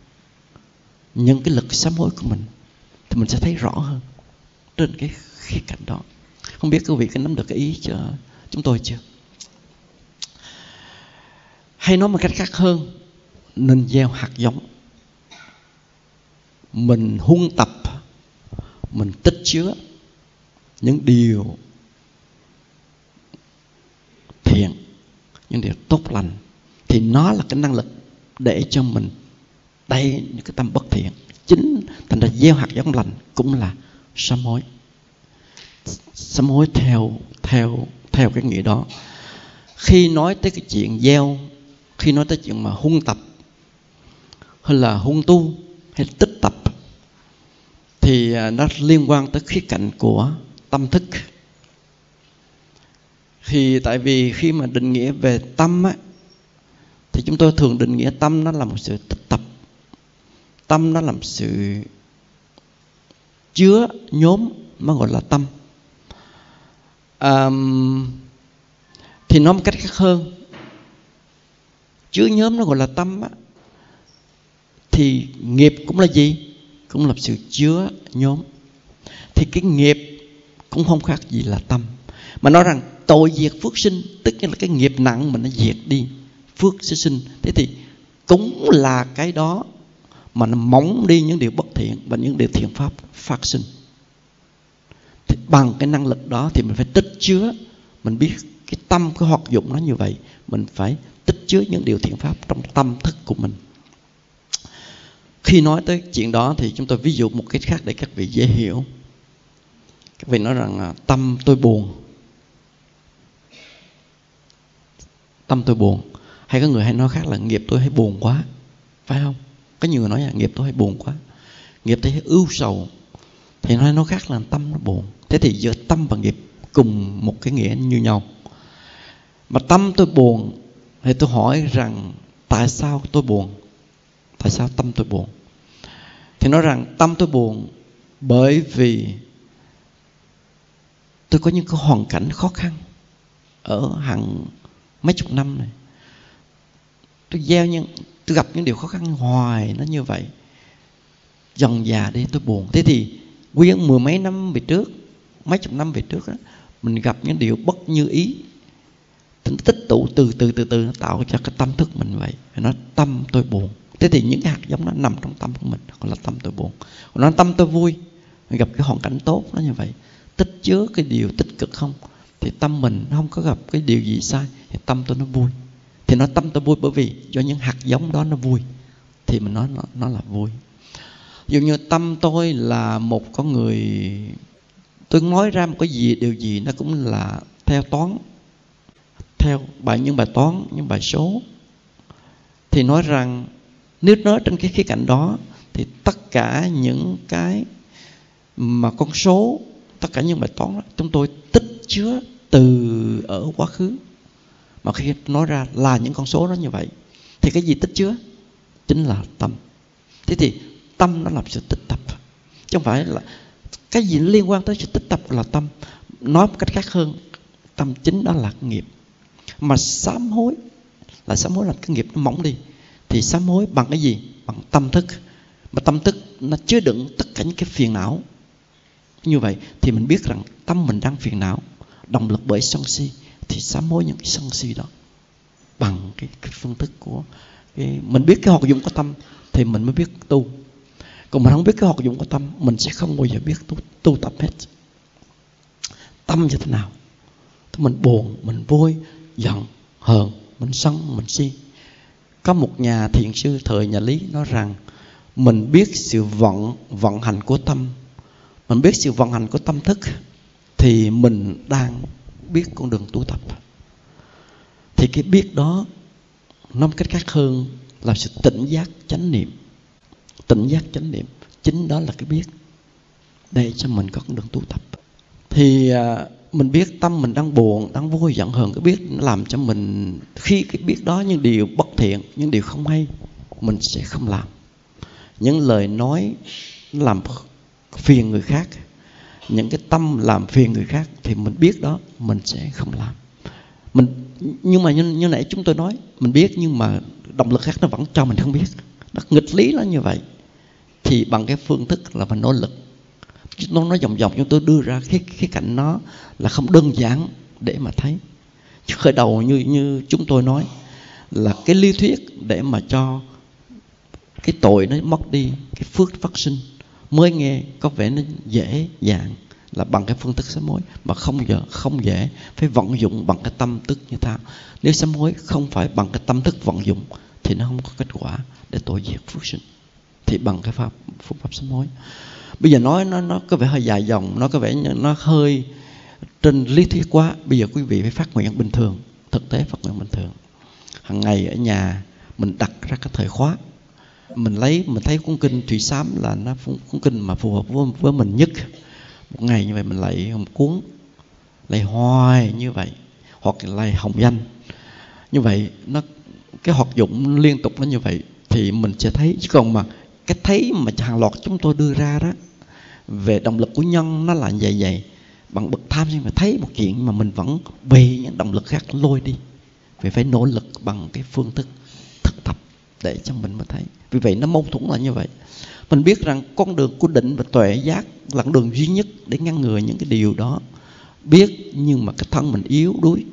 những cái lực sám hối của mình, thì mình sẽ thấy rõ hơn trên cái khía cạnh đó. Không biết quý vị có nắm được cái ý cho chúng tôi chưa? Hay nói một cách khác hơn, nên gieo hạt giống. Mình huân tập, mình tích chứa những điều thiện, những điều tốt lành, thì nó là cái năng lực để cho mình đẩy những cái tâm bất thiện. Chính thành ra gieo hạt giống lành cũng là sám hối. Sám hối theo theo theo cái nghĩa đó. Khi nói tới cái chuyện gieo, khi nói tới chuyện mà huân tập hay là huân tu hay tích tập, thì nó liên quan tới khía cạnh của tâm thức. Thì tại vì khi mà định nghĩa về tâm á, thì chúng tôi thường định nghĩa tâm nó là một sự tích tập. Tâm nó là một sự chứa nhóm, nó gọi là tâm. À, thì nói một cách khác hơn, chứa nhóm nó gọi là tâm á, thì nghiệp cũng là gì? Cũng là sự chứa nhóm. Thì cái nghiệp cũng không khác gì là tâm. Mà nói rằng tội diệt phước sinh, tức là cái nghiệp nặng mà nó diệt đi, phước sẽ sinh. Thế thì cũng là cái đó mà nó mỏng đi những điều bất thiện và những điều thiện pháp phát sinh. Thì bằng cái năng lực đó thì mình phải tích chứa. Mình biết cái tâm, cái hoạt dụng nó như vậy, mình phải tích chứa những điều thiện pháp trong tâm thức của mình. Khi nói tới chuyện đó thì chúng tôi ví dụ một cái khác để các vị dễ hiểu. Các vị nói rằng tâm tôi buồn, tâm tôi buồn. Hay có người hay nói khác là nghiệp tôi hay buồn quá, phải không? Có nhiều người nói là nghiệp tôi hay buồn quá, nghiệp tôi hay ưu sầu. Thì nói nó khác là tâm nó buồn. Thế thì giữa tâm và nghiệp cùng một cái nghĩa như nhau. Mà tâm tôi buồn thì tôi hỏi rằng tại sao tôi buồn? Tại sao tâm tôi buồn? Thì nói rằng tâm tôi buồn bởi vì tôi có những cái hoàn cảnh khó khăn ở hàng mấy chục năm này. Tôi gieo những, tôi gặp những điều khó khăn hoài nó như vậy. Dần già đi tôi buồn. Thế thì nguyên mười mấy năm về trước, mấy chục năm về trước đó, mình gặp những điều bất như ý, tích tụ từ từ từ từ nó tạo cho cái tâm thức mình vậy. Nó tâm tôi buồn. Thế thì những cái hạt giống nó nằm trong tâm của mình, gọi là tâm tôi buồn. Còn nó tâm tôi vui, gặp cái hoàn cảnh tốt nó như vậy, tích chứa cái điều tích cực không, thì tâm mình nó không có gặp cái điều gì sai, thì tâm tôi nó vui. Thì nó tâm tôi vui bởi vì do những hạt giống đó nó vui, thì mình nói nó, nó là vui. Dụ như tâm tôi là một con người, tôi nói ra một cái gì, điều gì nó cũng là theo toán, theo bài những bài toán, những bài số. Thì nói rằng nếu nói trên cái khía cạnh đó, thì tất cả những cái mà con số, tất cả những bài toán đó, chúng tôi tích chứa từ ở quá khứ. Mà khi nói ra là những con số đó như vậy, thì cái gì tích chứa? Chính là tâm. Thế thì tâm nó làm sự tích tập, chứ không phải là cái gì liên quan tới sự tích tập là tâm. Nói một cách khác hơn, tâm chính đó là nghiệp. Mà sám hối là sám hối làm cái nghiệp nó mỏng đi, thì sám hối bằng cái gì? Bằng tâm thức. Mà tâm thức nó chứa đựng tất cả những cái phiền não. Như vậy thì mình biết rằng tâm mình đang phiền não, động lực bởi sân si, thì sám hối những cái sân si đó bằng cái, cái phương thức của cái, mình biết cái hoạt dụng của tâm thì mình mới biết tu. Còn mình không biết cái hoạt dụng của tâm, mình sẽ không bao giờ biết tu, tu tập hết. Tâm như thế nào? Mình buồn, mình vui, giận, hờn, mình sân, mình si. Có một nhà thiền sư thời nhà Lý nói rằng mình biết sự vận, vận hành của tâm, mình biết sự vận hành của tâm thức, thì mình đang biết con đường tu tập. Thì cái biết đó, nói một cách khác hơn, là sự tỉnh giác chánh niệm. Tỉnh giác chánh niệm, chính đó là cái biết, để cho mình có con đường tu tập. Thì à, mình biết tâm mình đang buồn, đang vui, giận hờn, cái biết nó làm cho mình, khi cái biết đó những điều bất thiện, những điều không hay, mình sẽ không làm. Những lời nói làm phiền người khác, những cái tâm làm phiền người khác, thì mình biết đó, mình sẽ không làm. Mình, nhưng mà như, như nãy chúng tôi nói, mình biết nhưng mà động lực khác nó vẫn cho mình không biết. Nó nghịch lý nó như vậy. Thì bằng cái phương thức là mình nỗ lực. Nó nói vòng vòng chúng tôi đưa ra cái khía cạnh nó là không đơn giản để mà thấy. Chứ khởi đầu như, như chúng tôi nói là cái lý thuyết để mà cho cái tội nó mất đi, cái phước phát sinh, mới nghe có vẻ nó dễ dàng là bằng cái phương thức sám hối, mà không giờ không dễ, phải vận dụng bằng cái tâm thức như thế. Nếu sám hối không phải bằng cái tâm thức vận dụng thì nó không có kết quả để tội diệt phước sinh. Thì bằng cái pháp phương pháp sám hối. Bây giờ nói nó nó có vẻ hơi dài dòng, nó có vẻ nó hơi trên lý thuyết quá. Bây giờ quý vị phải phát nguyện bình thường, thực tế phát nguyện bình thường. Hàng ngày ở nhà mình đặt ra cái thời khóa, mình lấy mình thấy cuốn kinh Thủy Sám là nó cuốn kinh mà phù hợp với, với mình nhất. Một ngày như vậy mình lại một cuốn, lại hoài như vậy, hoặc lại hồng danh như vậy, nó cái hoạt dụng liên tục nó như vậy thì mình sẽ thấy. Chứ còn mà cái thấy mà hàng loạt chúng tôi đưa ra đó về động lực của nhân nó là vậy vậy, bằng bậc tham, nhưng mà thấy một chuyện mà mình vẫn bị những động lực khác lôi đi, vì phải nỗ lực bằng cái phương thức thực tập để cho mình mới thấy. Vì vậy nó mâu thuẫn là như vậy. Mình biết rằng con đường của định và tuệ giác là con đường duy nhất để ngăn ngừa những cái điều đó. Biết nhưng mà cái thân mình yếu đuối,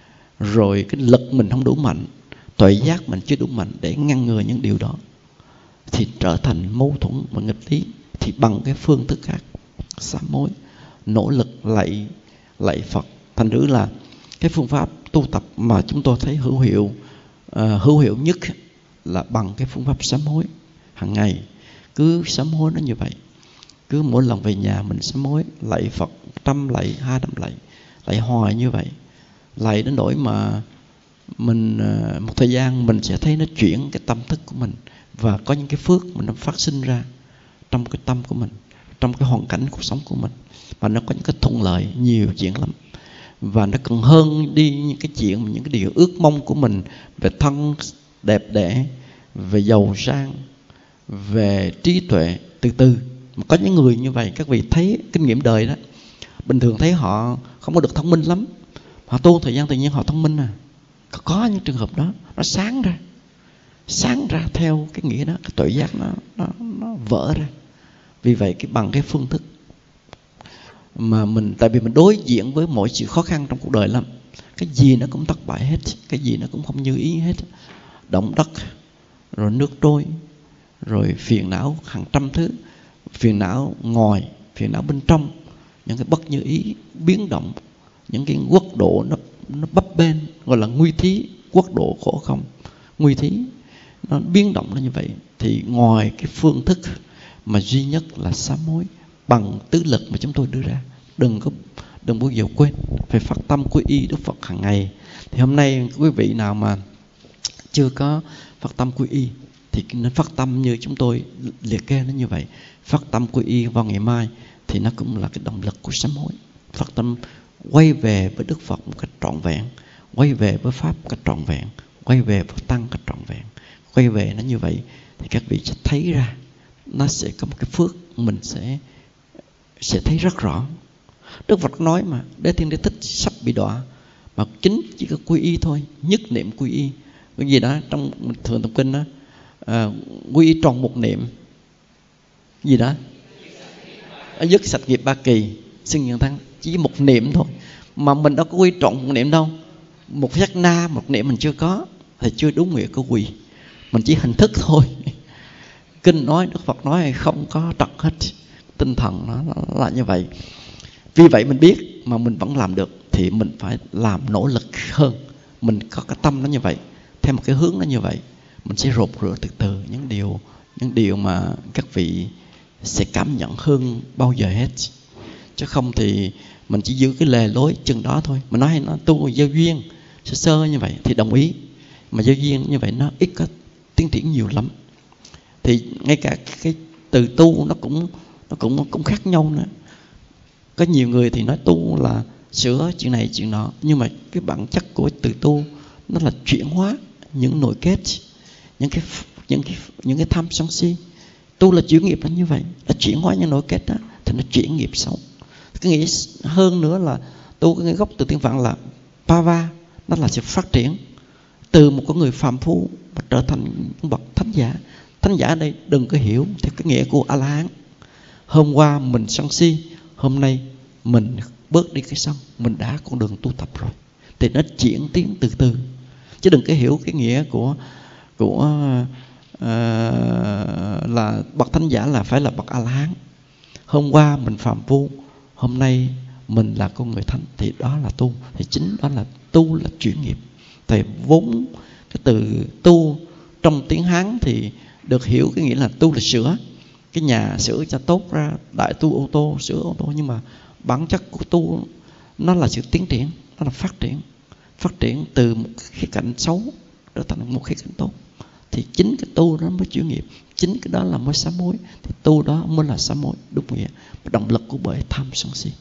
rồi cái lực mình không đủ mạnh, tuệ giác mình chưa đủ mạnh để ngăn ngừa những điều đó, thì trở thành mâu thuẫn và nghịch lý. Thì bằng cái phương thức khác, sám hối, nỗ lực lạy lạy Phật, thành thử là cái phương pháp tu tập mà chúng tôi thấy hữu hiệu uh, hữu hiệu nhất là bằng cái phương pháp sám hối. Hàng ngày cứ sám hối nó như vậy, cứ mỗi lần về nhà mình sám hối, lạy Phật trăm lạy, hai trăm lạy, lạy hoài như vậy, lạy đến nỗi mà mình uh, một thời gian mình sẽ thấy nó chuyển cái tâm thức của mình, và có những cái phước mình nó phát sinh ra trong cái tâm của mình, trong cái hoàn cảnh cuộc sống của mình, và nó có những cái thuận lợi nhiều chuyện lắm. Và nó cần hơn đi những cái chuyện, những cái điều ước mong của mình về thân đẹp đẽ, về giàu sang, về trí tuệ. Từ từ mà có những người như vậy, các vị thấy kinh nghiệm đời đó, bình thường thấy họ không có được thông minh lắm, họ tu thời gian tự nhiên họ thông minh. À có, có những trường hợp đó nó sáng ra, sáng ra theo cái nghĩa đó, cái tuệ giác nó, nó, nó vỡ ra. Vì vậy cái bằng cái phương thức mà mình, tại vì mình đối diện với mọi sự khó khăn trong cuộc đời lắm, cái gì nó cũng thất bại hết, cái gì nó cũng không như ý hết. Động đất, rồi nước trôi, rồi phiền não hàng trăm thứ, phiền não ngoài, phiền não bên trong, những cái bất như ý biến động, những cái quốc độ nó nó bấp bênh, gọi là nguy thí, quốc độ khổ không, nguy thí, nó biến động là như vậy. Thì ngoài cái phương thức mà duy nhất là sám hối bằng tứ lực mà chúng tôi đưa ra, đừng có đừng bao giờ quên phải phát tâm quy y Đức Phật hàng ngày. Thì hôm nay quý vị nào mà chưa có phát tâm quy y thì nên phát tâm như chúng tôi liệt kê nó như vậy. Phát tâm quy y vào ngày mai thì nó cũng là cái động lực của sám hối. Phát tâm quay về với Đức Phật một cách trọn vẹn, quay về với Pháp một cách trọn vẹn, quay về với Tăng một cách trọn vẹn. Quay về nó như vậy thì các vị sẽ thấy ra nó sẽ có một cái phước, mình sẽ sẽ thấy rất rõ. Đức Phật nói mà Đế Thiên Đế Thích sắp bị đọa, mà chính chỉ có quy y thôi, nhất niệm quy y. Cái gì đó trong thường tụng kinh đó, à, quy y tròn một niệm gì đó, dứt sạch nghiệp ba kỳ, xưng nhân thắng. Chỉ một niệm thôi mà mình đâu có quy trọn một niệm đâu. Một sát na một niệm mình chưa có thì chưa đúng nghĩa của quy. Mình chỉ hình thức thôi. Kinh nói, Đức Phật nói không có trật hết. Tinh thần nó là như vậy. Vì vậy mình biết mà mình vẫn làm được thì mình phải làm nỗ lực hơn. Mình có cái tâm nó như vậy, theo một cái hướng nó như vậy, mình sẽ rột rửa từ từ những điều những điều mà các vị sẽ cảm nhận hơn bao giờ hết. Chứ không thì mình chỉ giữ cái lề lối chừng đó thôi. Mình nói nó tu giao duyên sơ sơ như vậy thì đồng ý, mà giao duyên như vậy nó ít có tiến triển nhiều lắm. Thì ngay cả cái từ tu nó cũng nó cũng cũng khác nhau nữa. Có nhiều người thì nói tu là sửa chuyện này chuyện nọ, nhưng mà cái bản chất của từ tu nó là chuyển hóa những nội kết, những cái những cái những cái tham sân si. Tu là chuyển nghiệp là như vậy, là chuyển hóa những nội kết đó thì nó chuyển nghiệp xấu. Cái nghĩa hơn nữa là tu, cái gốc từ tiếng Phạn là Pava, nó là sự phát triển từ một con người phàm phu mà trở thành bậc thánh giả. Thánh giả ở đây đừng có hiểu theo cái nghĩa của A-la-hán. Hôm qua mình sân si, hôm nay mình bớt đi cái sân, mình đã con đường tu tập rồi. Thì nó chuyển tiến từ từ. Chứ đừng có hiểu cái nghĩa của của uh, là bậc thánh giả là phải là bậc A-la-hán. Hôm qua mình phàm phu, hôm nay mình là con người thánh, thì đó là tu. Thì chính đó là tu, là chuyển nghiệp. Thì vốn cái từ tu trong tiếng Hán thì được hiểu cái nghĩa là tu là sửa. Cái nhà sửa cho tốt ra, đại tu ô tô, sửa ô tô. Nhưng mà bản chất của tu nó là sự tiến triển, nó là phát triển. Phát triển từ một khía cạnh xấu trở thành một khía cạnh tốt. Thì chính cái tu đó mới chuyển nghiệp, chính cái đó là mới sám hối. Thì tu đó mới là sám hối đúng nghĩa, động lực của bởi tham sân si.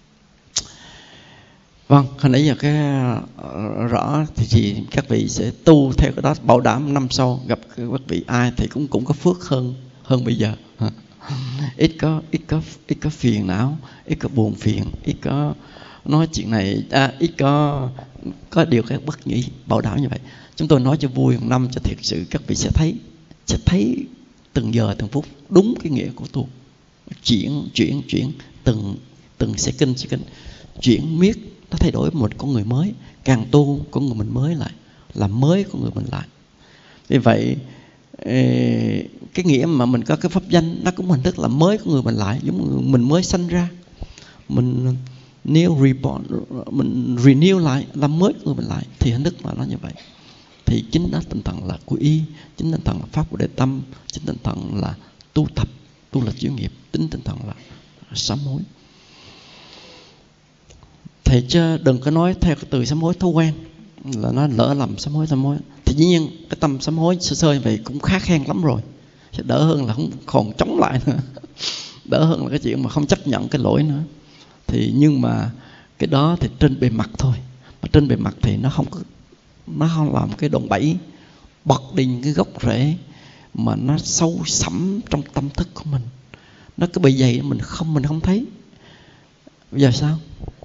Vâng, hồi nãy giờ cái uh, rõ thì, thì các vị sẽ tu theo cái đó, bảo đảm năm sau gặp các vị ai thì cũng cũng có phước hơn hơn bây giờ. ít có ít có ít có phiền não, ít có buồn phiền, ít có nói chuyện này, à, ít có có điều các bất nhĩ, bảo đảm như vậy. Chúng tôi nói cho vui, một năm cho thiệt sự các vị sẽ thấy sẽ thấy từng giờ từng phút đúng cái nghĩa của tu. Chuyển chuyển chuyển từng từng second second chuyển miết, nó thay đổi một con người mới. Càng tu con người mình mới lại, làm mới con người mình lại. Vì vậy cái nghĩa mà mình có cái pháp danh nó cũng hình thức là mới con người mình lại, giống mình mới sanh ra, mình new reborn, mình renew lại, làm mới con người mình lại, thì hình thức là nó như vậy. Thì chính đó tinh thần là quy y, chính tinh thần là pháp của đệ tâm, chính tinh thần là tu tập, tu là chuyển nghiệp, chính tinh thần là sám hối. Thầy chứ đừng có nói theo cái từ sám hối thói quen là nó lỡ lầm sám hối sám hối. Thì dĩ nhiên cái tâm sám hối sơ sơ như vậy cũng khá khen lắm rồi, sẽ đỡ hơn là không còn chống lại nữa, đỡ hơn là cái chuyện mà không chấp nhận cái lỗi nữa. Thì nhưng mà cái đó thì trên bề mặt thôi, mà trên bề mặt thì nó không có, nó không làm cái đòn bẩy bật đi những cái gốc rễ mà nó sâu sẫm trong tâm thức của mình. Nó cứ bị dày mình không mình không thấy. Bây giờ sao?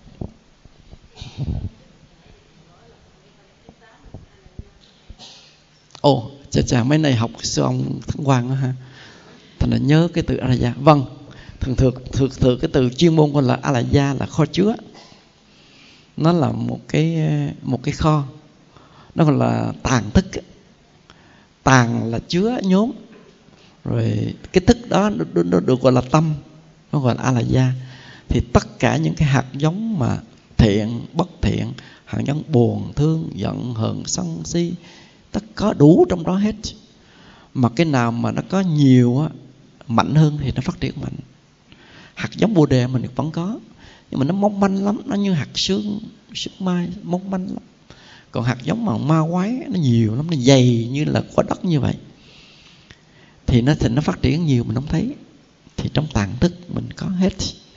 Ồ, chà chà, mấy này học sư ông Thắng Quang đó ha. Thành là nhớ cái từ A-la-gia. Vâng, thường thường, thường thường cái từ chuyên môn của là A-la-gia là kho chứa. Nó là một cái một cái kho. Nó còn là tàng thức. tàn là chứa nhóm, rồi cái thức đó nó, nó được gọi là tâm, nó gọi là alaya. Thì tất cả những cái hạt giống mà thiện, bất thiện, hạt giống buồn, thương, giận, hờn, sân, si, tất có đủ trong đó hết. Mà cái nào mà nó có nhiều á, mạnh hơn thì nó phát triển mạnh. Hạt giống bồ đề mình vẫn có, nhưng mà nó mong manh lắm, nó như hạt sương, sương mai, mong manh lắm. Còn hạt giống mà ma quái nó nhiều lắm, nó dày như là quả đất như vậy. Thì nó thì nó phát triển nhiều mình không thấy. Thì trong tàng thức mình có hết.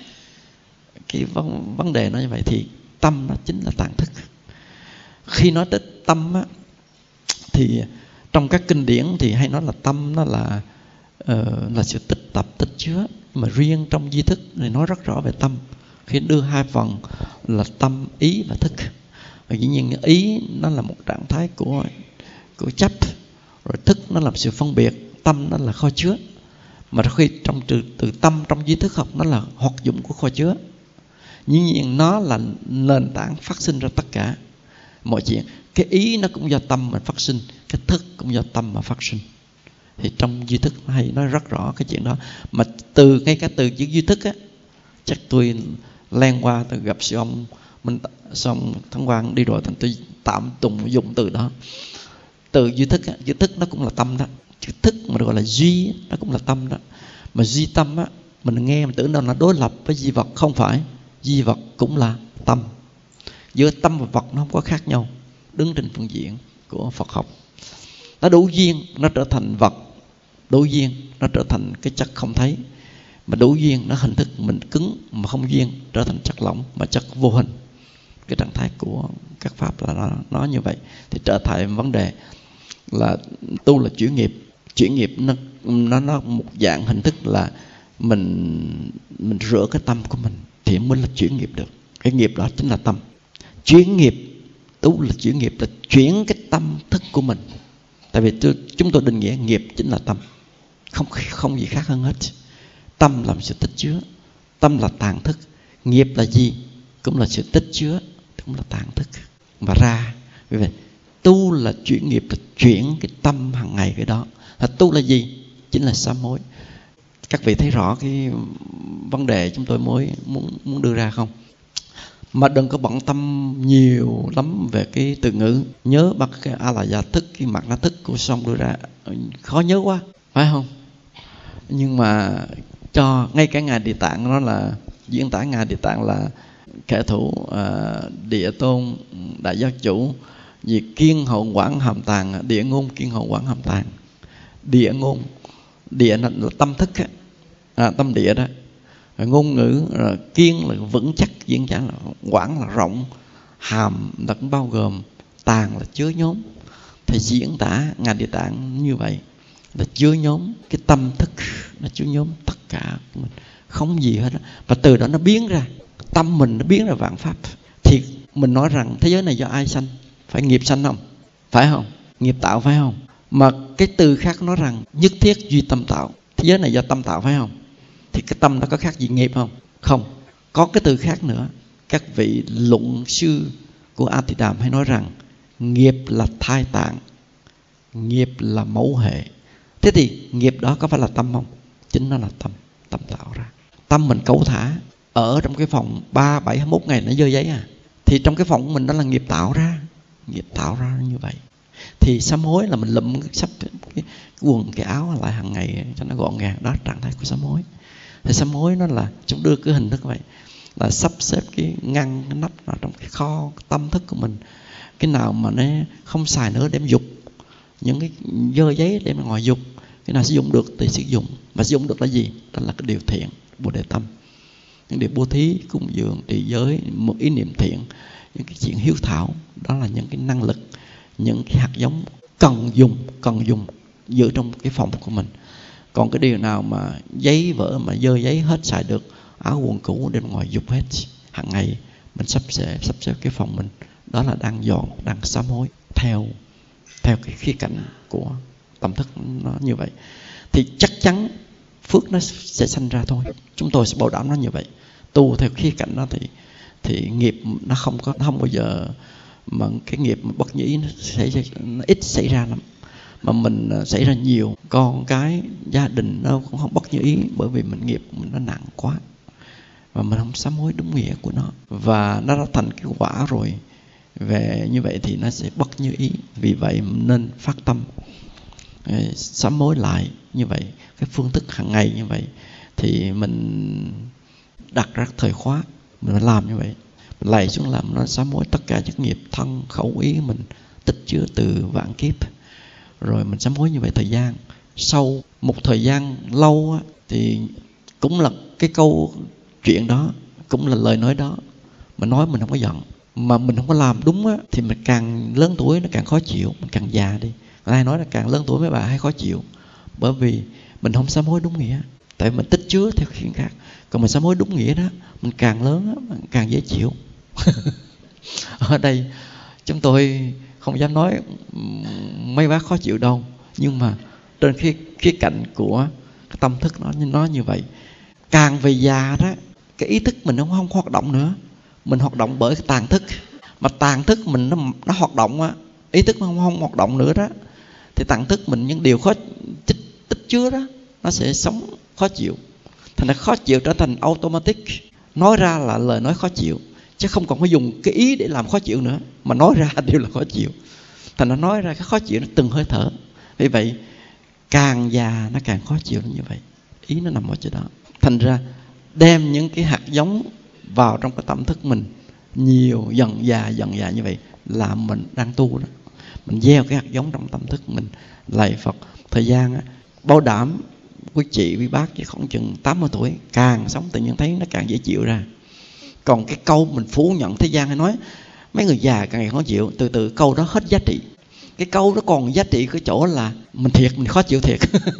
Cái vấn, vấn đề nó như vậy. Thì tâm nó chính là tàng thức. Khi nói tới tâm á, thì trong các kinh điển thì hay nói là tâm nó là uh, là sự tích tập, tích chứa. Mà riêng trong di thức thì nói rất rõ về tâm. Khi đưa hai phần là tâm, ý và thức. Và dĩ nhiên ý nó là một trạng thái của, của chấp. Rồi thức nó là sự phân biệt. Tâm nó là kho chứa. Mà khi trong từ, từ tâm trong di thức học nó là hoạt dụng của kho chứa. Dĩ nhiên nó là nền tảng phát sinh ra tất cả mọi chuyện. Cái ý nó cũng do tâm mà phát sinh, cái thức cũng do tâm mà phát sinh. Thì trong duy thức hay nói rất rõ cái chuyện đó. Mà từ ngay cả từ chữ duy thức á, chắc tôi len qua tôi gặp sư ông mình xong Thắng Quang đi rồi, thành tôi tạm tùng dùng từ đó. Từ duy thức á, duy thức nó cũng là tâm đó. Chữ thức mà gọi là duy nó cũng là tâm đó. Mà duy tâm á, mình nghe mình tưởng đâu là đối lập với duy vật, không phải. Duy vật cũng là tâm. Giữa tâm và vật nó không có khác nhau. Đứng trên phương diện của Phật học, nó đủ duyên nó trở thành vật, đủ duyên nó trở thành cái chất không thấy, mà đủ duyên nó hình thức mình cứng, mà không duyên trở thành chất lỏng mà chất vô hình. Cái trạng thái của các pháp là nó, nó như vậy. Thì trở thành vấn đề là tu là chuyển nghiệp. Chuyển nghiệp nó nó nó một dạng hình thức là mình mình rửa cái tâm của mình thì mới là chuyển nghiệp được. Cái nghiệp đó chính là tâm. Chuyển nghiệp, tu là chuyển nghiệp là chuyển cái tâm thức của mình. Tại vì tôi, chúng tôi định nghĩa nghiệp chính là tâm, không không gì khác hơn hết. Tâm là sự tích chứa, tâm là tàng thức. Nghiệp là gì? Cũng là sự tích chứa, cũng là tàng thức. Và ra vì vậy tu là chuyển nghiệp, là chuyển cái tâm hàng ngày cái đó. Là tu là gì? Chính là sám hối. Các vị thấy rõ cái vấn đề chúng tôi mới muốn, muốn đưa ra không? Mà đừng có bận tâm nhiều lắm về cái từ ngữ. Nhớ bắt cái a la gia thức, cái mặt nó thức của xong đưa ra khó nhớ quá, phải không? Nhưng mà cho ngay cả Ngài Địa Tạng nó là diễn tả Ngài Địa Tạng là kẻ thủ uh, địa tôn đại giác chủ, vì kiên hậu quảng hàm tàng, địa ngôn kiên hậu quảng hàm tàng. Địa ngôn, địa là tâm thức á, à, tâm địa đó. Ngôn ngữ là kiên là vững chắc, diễn giải là quảng là rộng, hàm là cũng bao gồm, tàng là chứa nhóm. Thì diễn tả Ngài Địa Tạng như vậy là chứa nhóm cái tâm thức, nó chứa nhóm tất cả mình, không gì hết đó. Và từ đó nó biến ra tâm mình, nó biến ra vạn pháp. Thì mình nói rằng thế giới này do ai sanh? Phải nghiệp sanh không? Phải không? Nghiệp tạo phải không? Mà cái từ khác nói rằng nhất thiết duy tâm tạo. Thế giới này do tâm tạo phải không? Thì cái tâm nó có khác gì nghiệp không? Không. Có cái từ khác nữa. Các vị luận sư của A Tỳ Đàm hay nói rằng nghiệp là thai tạng, nghiệp là mẫu hệ. Thế thì nghiệp đó có phải là tâm không? Chính nó là tâm. Tâm tạo ra. Tâm mình cẩu thả ở trong cái phòng ba, bảy, hai mươi mốt ngày nó dơ giấy à. Thì trong cái phòng của mình đó là nghiệp tạo ra. Nghiệp tạo ra như vậy. Thì sám hối là mình lụm sắp cái, cái quần, cái áo lại hàng ngày cho nó gọn gàng. Đó là trạng thái của sám hối. Thì sám hối nó là chúng đưa cái hình thức vậy, là sắp xếp cái ngăn, cái nắp vào trong cái kho cái tâm thức của mình. Cái nào mà nó không xài nữa đem dục, những cái dơ giấy đem ngoài dục. Cái nào sử dụng được thì sử dụng. Mà sử dụng được là gì? Đó là cái điều thiện, bồ đề tâm. Những điều bố thí, cúng dường, trì giới, một ý niệm thiện, những cái chuyện hiếu thảo. Đó là những cái năng lực, những cái hạt giống cần dùng, cần dùng giữ trong cái phòng của mình. Còn cái điều nào mà giấy vỡ mà dơ giấy hết xài được, áo quần cũ đem ngoài dục hết. Hàng ngày mình sắp xếp sắp xếp cái phòng mình, đó là đang dọn, đang sám hối theo theo cái khía cạnh của tâm thức nó như vậy. Thì chắc chắn phước nó sẽ sanh ra thôi. Chúng tôi sẽ bảo đảm nó như vậy. Tu theo khía cạnh đó thì thì nghiệp nó không có, nó không bao giờ mà cái nghiệp bất nhĩ nó sẽ nó ít xảy ra lắm. mà mình xảy ra nhiều, con cái gia đình nó cũng không bất như ý, bởi vì mình nghiệp mình nó nặng quá và mình không sám hối đúng nghĩa của nó, và nó đã thành cái quả rồi. Về như vậy thì nó sẽ bất như ý. Vì vậy nên phát tâm sám hối lại như vậy, cái phương thức hàng ngày như vậy. Thì mình đặt ra thời khóa, mình làm như vậy, mình lạy xuống làm nó sám hối tất cả các nghiệp thân khẩu ý mình tích chứa từ vạn kiếp. Rồi mình sám hối như vậy thời gian. Sau một thời gian lâu á, thì cũng là cái câu chuyện đó, cũng là lời nói đó, mình nói mình không có giận, mà mình không có làm đúng á, thì mình càng lớn tuổi nó càng khó chịu, mình càng già đi. Ai nói là càng lớn tuổi mấy bà hay khó chịu, bởi vì mình không sám hối đúng nghĩa, tại mình tích chứa theo chuyện khác. Còn mình sám hối đúng nghĩa đó, mình càng lớn á, mình càng dễ chịu. Ở đây chúng tôi không dám nói mấy bác khó chịu đâu, nhưng mà trên khía, khía cạnh của cái tâm thức nó, nó như vậy. Càng về già đó, cái ý thức mình nó không hoạt động nữa, mình hoạt động bởi cái tàn thức. Mà tàn thức mình nó, nó hoạt động á, ý thức nó không, không hoạt động nữa đó, thì tàn thức mình những điều khó tích, tích chứa đó, nó sẽ sống khó chịu. Thành ra khó chịu trở thành automatic, nói ra là lời nói khó chịu, chứ không còn phải dùng cái ý để làm khó chịu nữa, mà nói ra đều là khó chịu. Thành ra nói ra cái khó chịu nó từng hơi thở. Vì vậy càng già nó càng khó chịu như vậy. Ý nó nằm ở chỗ đó. Thành ra đem những cái hạt giống vào trong cái tâm thức mình nhiều, dần già dần già như vậy là mình đang tu đó. Mình gieo cái hạt giống trong tâm thức mình. Lạy Phật, thời gian á, bảo đảm quý chị quý bác chỉ khoảng chừng tám mươi tuổi càng sống tự nhiên thấy nó càng dễ chịu ra. Còn cái câu mình phủ nhận thế gian hay nói mấy người già càng ngày khó chịu, từ từ câu đó hết giá trị. Cái câu đó còn giá trị cái chỗ là mình thiệt, mình khó chịu thiệt.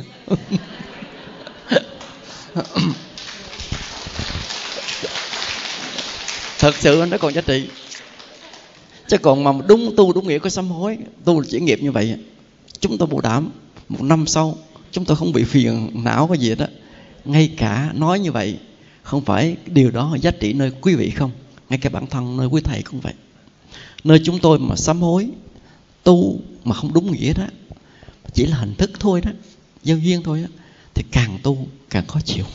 Thật sự nó còn giá trị. Chứ còn mà đúng tu đúng nghĩa có sám hối, tu là chỉ nghiệp như vậy, chúng tôi bảo đảm một năm sau chúng tôi không bị phiền não cái gì đó. Ngay cả nói như vậy, không phải điều đó giá trị nơi quý vị không, ngay cả bản thân nơi quý thầy cũng vậy. Nơi chúng tôi mà sám hối tu mà không đúng nghĩa đó, chỉ là hình thức thôi đó, giao duyên thôi đó, thì càng tu càng khó chịu.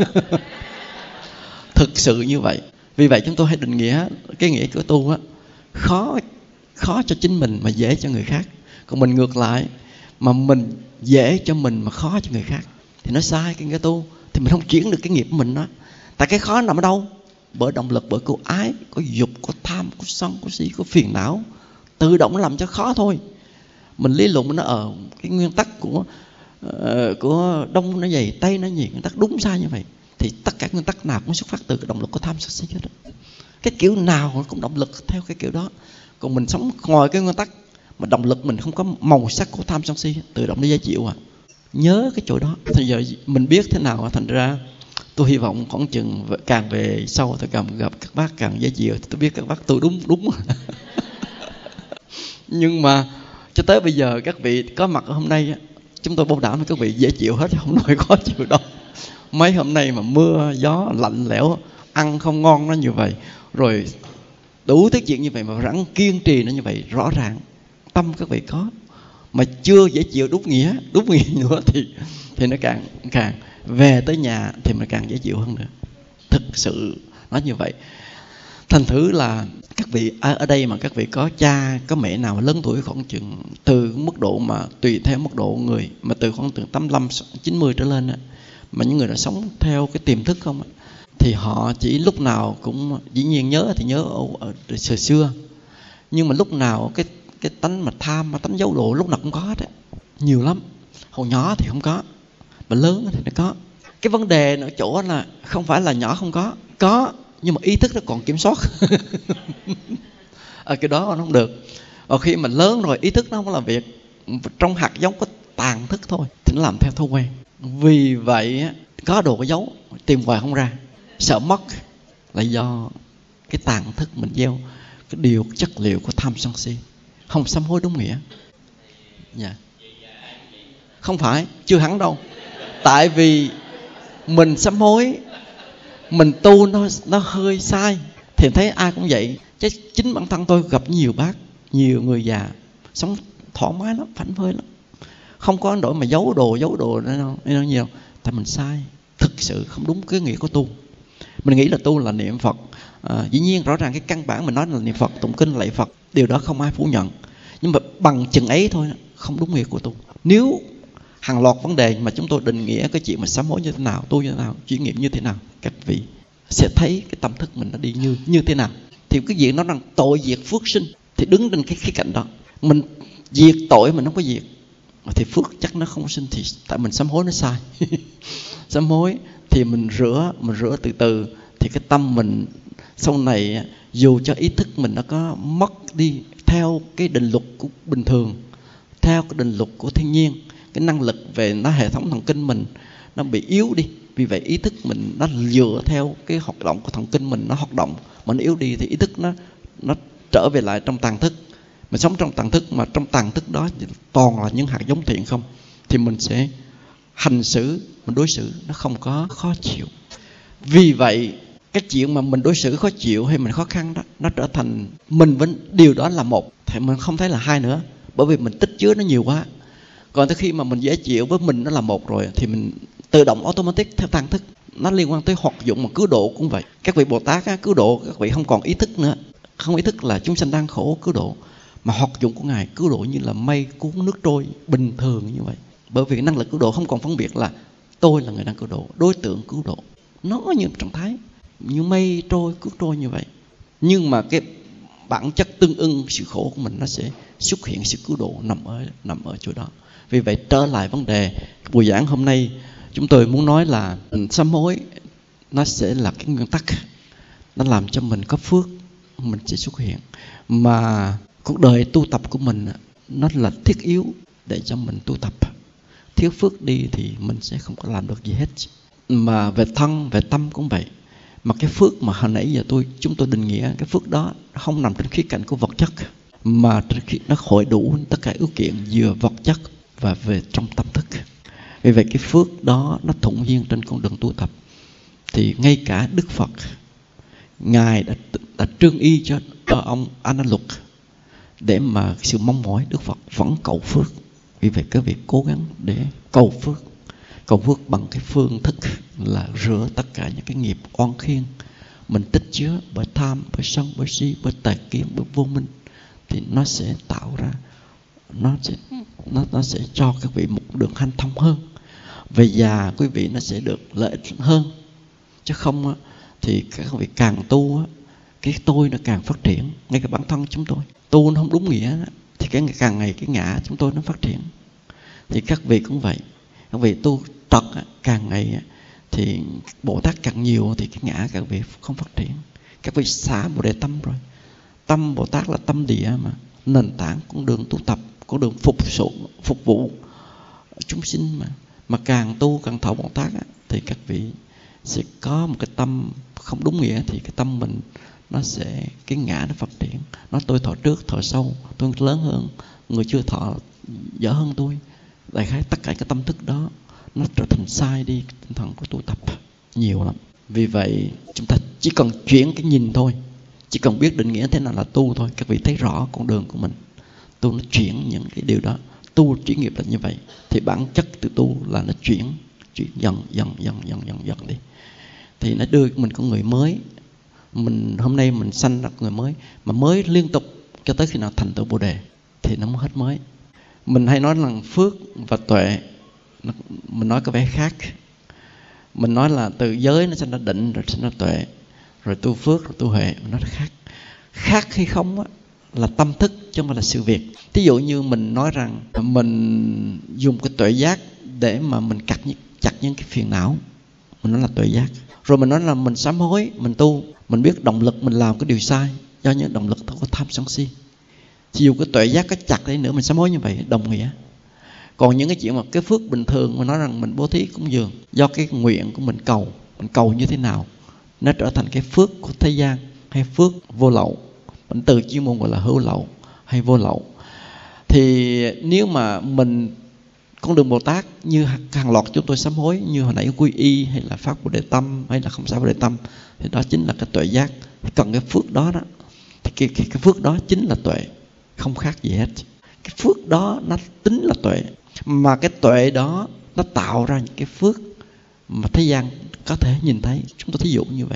Thực sự như vậy. Vì vậy chúng tôi hay định nghĩa cái nghĩa của tu á, khó khó cho chính mình mà dễ cho người khác. Còn mình ngược lại, mà mình dễ cho mình mà khó cho người khác thì nó sai cái nghĩa tu, thì mình không chuyển được cái nghiệp của mình đó. Tại cái khó nằm ở đâu? Bởi động lực, bởi của ái, có dục, có tham, có sân, có si, có phiền não, tự động nó làm cho khó thôi. Mình lý luận nó ở cái nguyên tắc của uh, của Đông nó vậy, Tây nó gì, nguyên tắc đúng sai như vậy. Thì tất cả nguyên tắc nào cũng xuất phát từ cái động lực của tham sân si hết đó. Cái kiểu nào cũng động lực theo cái kiểu đó. Còn mình sống ngoài cái nguyên tắc mà động lực mình không có màu sắc của tham sân si, tự động nó dễ chịu à. Nhớ cái chỗ đó. Thì giờ mình biết thế nào, thành ra tôi hy vọng khoảng chừng càng về sau tôi càng gặp các bác càng dễ chịu. Tôi biết các bác tôi đúng đúng. Nhưng mà cho tới bây giờ các vị có mặt ở hôm nay, chúng tôi bảo đảm với các vị dễ chịu hết, không nói khó chịu đâu. Mấy hôm nay mà mưa gió lạnh lẽo, ăn không ngon nó như vậy, rồi đủ thứ chuyện như vậy mà rắn kiên trì nó như vậy, rõ ràng tâm các vị có, mà chưa dễ chịu đúng nghĩa, đúng nghĩa nữa thì thì nó càng càng về tới nhà thì mình càng dễ chịu hơn nữa. Thực sự nó như vậy. Thành thử là các vị ở đây mà các vị có cha có mẹ nào lớn tuổi khoảng chừng từ mức độ mà tùy theo mức độ người mà từ khoảng từ tám mươi lăm chín mươi trở lên á, mà những người đã sống theo cái tiềm thức không á, thì họ chỉ lúc nào cũng dĩ nhiên nhớ thì nhớ ở, ở, ở xưa xưa, nhưng mà lúc nào cái cái tánh mà tham, mà tánh giấu độ lúc nào cũng có hết á, nhiều lắm. Hồi nhỏ thì không có, mà lớn thì nó có. Cái vấn đề ở chỗ là không phải là nhỏ không có, có, nhưng mà ý thức nó còn kiểm soát. Ở cái đó nó không được. Và khi mình lớn rồi ý thức nó không làm việc, trong hạt giống có tàn thức thôi, thì nó làm theo thói quen. Vì vậy có đồ có dấu, tìm hoài không ra, sợ mất là do cái tàn thức mình gieo cái điều chất liệu của tham sân si, không sám hối đúng nghĩa. Yeah. Không phải, chưa hẳn đâu. Tại vì mình sám hối, mình tu nó nó hơi sai, thì thấy ai cũng vậy. Chứ chính bản thân tôi gặp nhiều bác, nhiều người già sống thoải mái lắm, phảnh phơi lắm, Không có đổi mà giấu đồ giấu đồ nữa đâu, nó nhiều. Tại mình sai, thực sự không đúng cái nghĩa của tu. Mình nghĩ là tu là niệm Phật. À, dĩ nhiên rõ ràng cái căn bản mình nói là niệm Phật, tụng kinh lạy Phật, điều đó không ai phủ nhận. Nhưng mà bằng chừng ấy thôi, không đúng nghĩa của tu. Nếu hàng loạt vấn đề mà chúng tôi định nghĩa cái chuyện mà sám hối như thế nào, tu như thế nào, chuyển nghiệm như thế nào, các vị sẽ thấy cái tâm thức mình nó đi như như thế nào. Thì cái chuyện nó rằng tội diệt phước sinh, thì đứng trên cái khía cạnh đó, mình diệt tội mình không có diệt, thì phước chắc nó không sinh. Thì tại mình sám hối nó sai. Sám hối thì mình rửa, mình rửa từ từ, thì cái tâm mình sau này dù cho ý thức mình nó có mất đi theo cái định luật của bình thường, theo cái định luật của thiên nhiên, cái năng lực về nó hệ thống thần kinh mình nó bị yếu đi, vì vậy ý thức mình nó dựa theo cái hoạt động của thần kinh mình nó hoạt động, mà nó yếu đi thì ý thức nó nó trở về lại trong tàng thức. Mình sống trong tàng thức, mà trong tàng thức đó toàn là những hạt giống thiện không, thì mình sẽ hành xử, mình đối xử nó không có khó chịu. Vì vậy cái chuyện mà mình đối xử khó chịu hay mình khó khăn đó, nó trở thành mình với điều đó là một, thì mình không thấy là hai nữa, bởi vì mình tích chứa nó nhiều quá. Còn tới khi mà mình dễ chịu với mình nó là một rồi, thì mình tự động automatic theo tàng thức. Nó liên quan tới hoạt dụng mà cứu độ cũng vậy. Các vị Bồ Tát á, cứu độ các vị không còn ý thức nữa, không ý thức là chúng sanh đang khổ cứu độ, mà hoạt dụng của Ngài cứu độ như là mây cuốn nước trôi bình thường như vậy. Bởi vì năng lực cứu độ không còn phân biệt là tôi là người đang cứu độ, đối tượng cứu độ, nó như trạng thái như mây trôi cứu trôi như vậy. Nhưng mà cái bản chất tương ưng sự khổ của mình nó sẽ xuất hiện sự cứu độ nằm ở nằm ở chỗ đó. Vì vậy trở lại vấn đề buổi giảng hôm nay, chúng tôi muốn nói là sám hối nó sẽ là cái nguyên tắc, nó làm cho mình có phước, mình sẽ xuất hiện. Mà cuộc đời tu tập của mình nó là thiết yếu để cho mình tu tập. Thiếu phước đi thì mình sẽ không có làm được gì hết. Mà về thân, về tâm cũng vậy. Mà cái phước mà hồi nãy giờ tôi chúng tôi định nghĩa, cái phước đó không nằm trên khía cạnh của vật chất, mà nó hội đủ tất cả ưu kiện vừa vật chất và về trong tâm thức. Vì vậy cái phước đó nó thuận duyên trên con đường tu tập. Thì ngay cả Đức Phật, Ngài đã, đã trương y cho, cho ông A Nan Luật để mà sự mong mỏi Đức Phật vẫn cầu phước. Vì vậy các vị cố gắng để cầu phước. Cầu phước bằng cái phương thức là rửa tất cả những cái nghiệp oan khiên mình tích chứa bởi tham, bởi sân, bởi si, bởi tà kiến, bởi vô minh. Thì nó sẽ tạo ra, nó sẽ, nó, nó sẽ cho các vị một đường hanh thông hơn. Về già quý vị nó sẽ được lợi ích hơn. Chứ không thì các vị càng tu, cái tôi nó càng phát triển. Ngay cả bản thân chúng tôi tu nó không đúng nghĩa, thì cái càng ngày cái ngã chúng tôi nó phát triển. Thì các vị cũng vậy. Các vị tu trật càng ngày thì Bồ Tát càng nhiều, thì cái ngã các vị không phát triển. Các vị xả Bồ Đề tâm rồi. Tâm Bồ Tát là tâm địa mà, nền tảng con đường tu tập, con đường phục sự, phục vụ chúng sinh mà. Mà càng tu càng thọ Bồ Tát thì các vị sẽ có một cái tâm không đúng nghĩa, thì cái tâm mình nó sẽ, cái ngã nó phát triển. Nó tôi thọ trước, thọ sau, tôi lớn hơn, người chưa thọ dở hơn tôi. Đại khái tất cả cái tâm thức đó nó trở thành sai đi tinh thần của tu tập nhiều lắm. Vì vậy chúng ta chỉ cần chuyển cái nhìn thôi, chỉ cần biết định nghĩa thế nào là tu thôi, các vị thấy rõ con đường của mình. Tu nó chuyển những cái điều đó, tu chuyển nghiệp là như vậy. Thì bản chất từ tu là nó chuyển, chuyển dần dần dần dần dần dần đi. Thì nó đưa mình con người mới. Mình hôm nay mình sanh ra người mới, mà mới liên tục cho tới khi nào thành tựu Bồ Đề thì nó mới hết mới. Mình hay nói là phước và tuệ, mình nói có vẻ khác. Mình nói là từ giới nó sinh ra định, rồi sinh ra tuệ, rồi tu phước, rồi tu huệ, nó khác. Khác hay không á là tâm thức chứ không phải là sự việc. Ví dụ như mình nói rằng mình dùng cái tuệ giác để mà mình cắt chặt những cái phiền não, mình nói là tuệ giác. Rồi mình nói là mình sám hối, mình tu, mình biết động lực mình làm cái điều sai do những động lực có tham sân si. Thì dù cái tuệ giác có chặt đi nữa, mình sám hối như vậy đồng nghĩa. Còn những cái chuyện mà cái phước bình thường mà nói rằng mình bố thí cúng dường do cái nguyện của mình cầu, mình cầu như thế nào, nó trở thành cái phước của thế gian hay phước vô lậu. Mình từ chuyên môn gọi là hữu lậu hay vô lậu. Thì nếu mà mình con đường Bồ Tát như hàng loạt chúng tôi sám hối, như hồi nãy quy y hay là phát Bồ Đề tâm hay là không xả Bồ Đề tâm, thì đó chính là cái tuệ giác. Cần cái phước đó đó, thì cái, cái, cái phước đó chính là tuệ, không khác gì hết. Cái phước đó nó tính là tuệ. Mà cái tuệ đó nó tạo ra những cái phước mà thế gian có thể nhìn thấy. Chúng tôi thí dụ như vậy.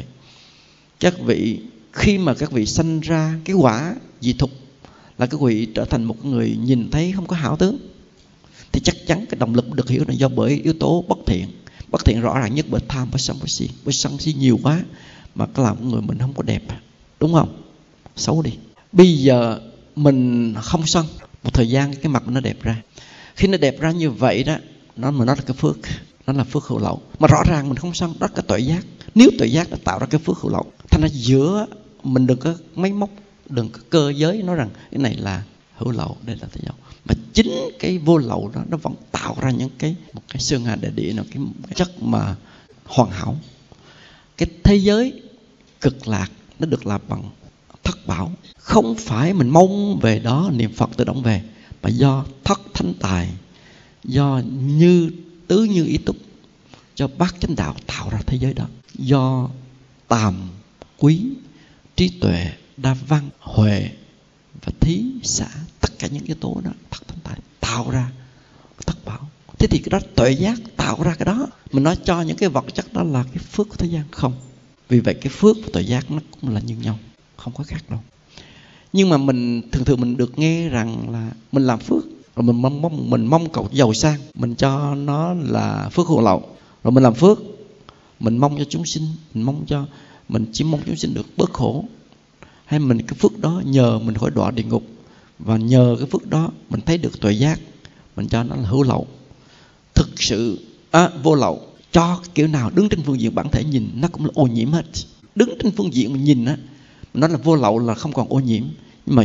Các vị, khi mà các vị sanh ra cái quả dị thục, là các vị trở thành một người nhìn thấy không có hảo tướng, thì chắc chắn cái động lực được hiểu là do bởi yếu tố bất thiện. Bất thiện rõ ràng nhất bởi tham, bởi sân, bởi si. Bởi sân si nhiều quá mà có làm người mình không có đẹp, đúng không? Xấu đi. Bây giờ mình không sân, một thời gian cái mặt nó đẹp ra. Khi nó đẹp ra như vậy đó, nó mà nó là cái phước, nó là phước hữu lậu. Mà rõ ràng mình không sân, đó là cái tuệ giác. Nếu tuệ giác đã tạo ra cái phước hữu lậu, thành ra giữa mình đừng có máy móc, đừng có cơ giới nói rằng cái này là hữu lậu, đây là tự do. Mà chính cái vô lậu đó nó vẫn tạo ra những cái một cái sơn hà đại địa, nó cái, cái chất mà hoàn hảo. Cái thế giới cực lạc nó được làm bằng thất bảo. Không phải mình mong về đó niệm Phật tự động về, mà do thất thánh tài, do như tứ như ý túc, do bát chánh đạo tạo ra thế giới đó. Do tàm, quý, trí tuệ, đa văn, huệ và thí, xã, tất cả những yếu tố đó thất thánh tài tạo ra thất bảo. Thế thì cái đó tuệ giác tạo ra cái đó. Mình nói cho những cái vật chất đó là cái phước của thế gian không. Vì vậy cái phước và tuệ giác nó cũng là như nhau, không có khác đâu. Nhưng mà mình thường thường mình được nghe rằng là mình làm phước rồi mình mong mong mình mong cầu giàu sang, mình cho nó là phước hữu lậu. Rồi mình làm phước, mình mong cho chúng sinh, mình mong cho mình chỉ mong chúng sinh được bớt khổ. Hay mình cái phước đó nhờ mình khỏi đọa địa ngục, và nhờ cái phước đó mình thấy được tuệ giác, mình cho nó là hữu lậu. Thực sự à, vô lậu cho kiểu nào đứng trên phương diện bản thể nhìn nó cũng là ô nhiễm hết. Đứng trên phương diện mình nhìn á, nó là vô lậu là không còn ô nhiễm. Nhưng mà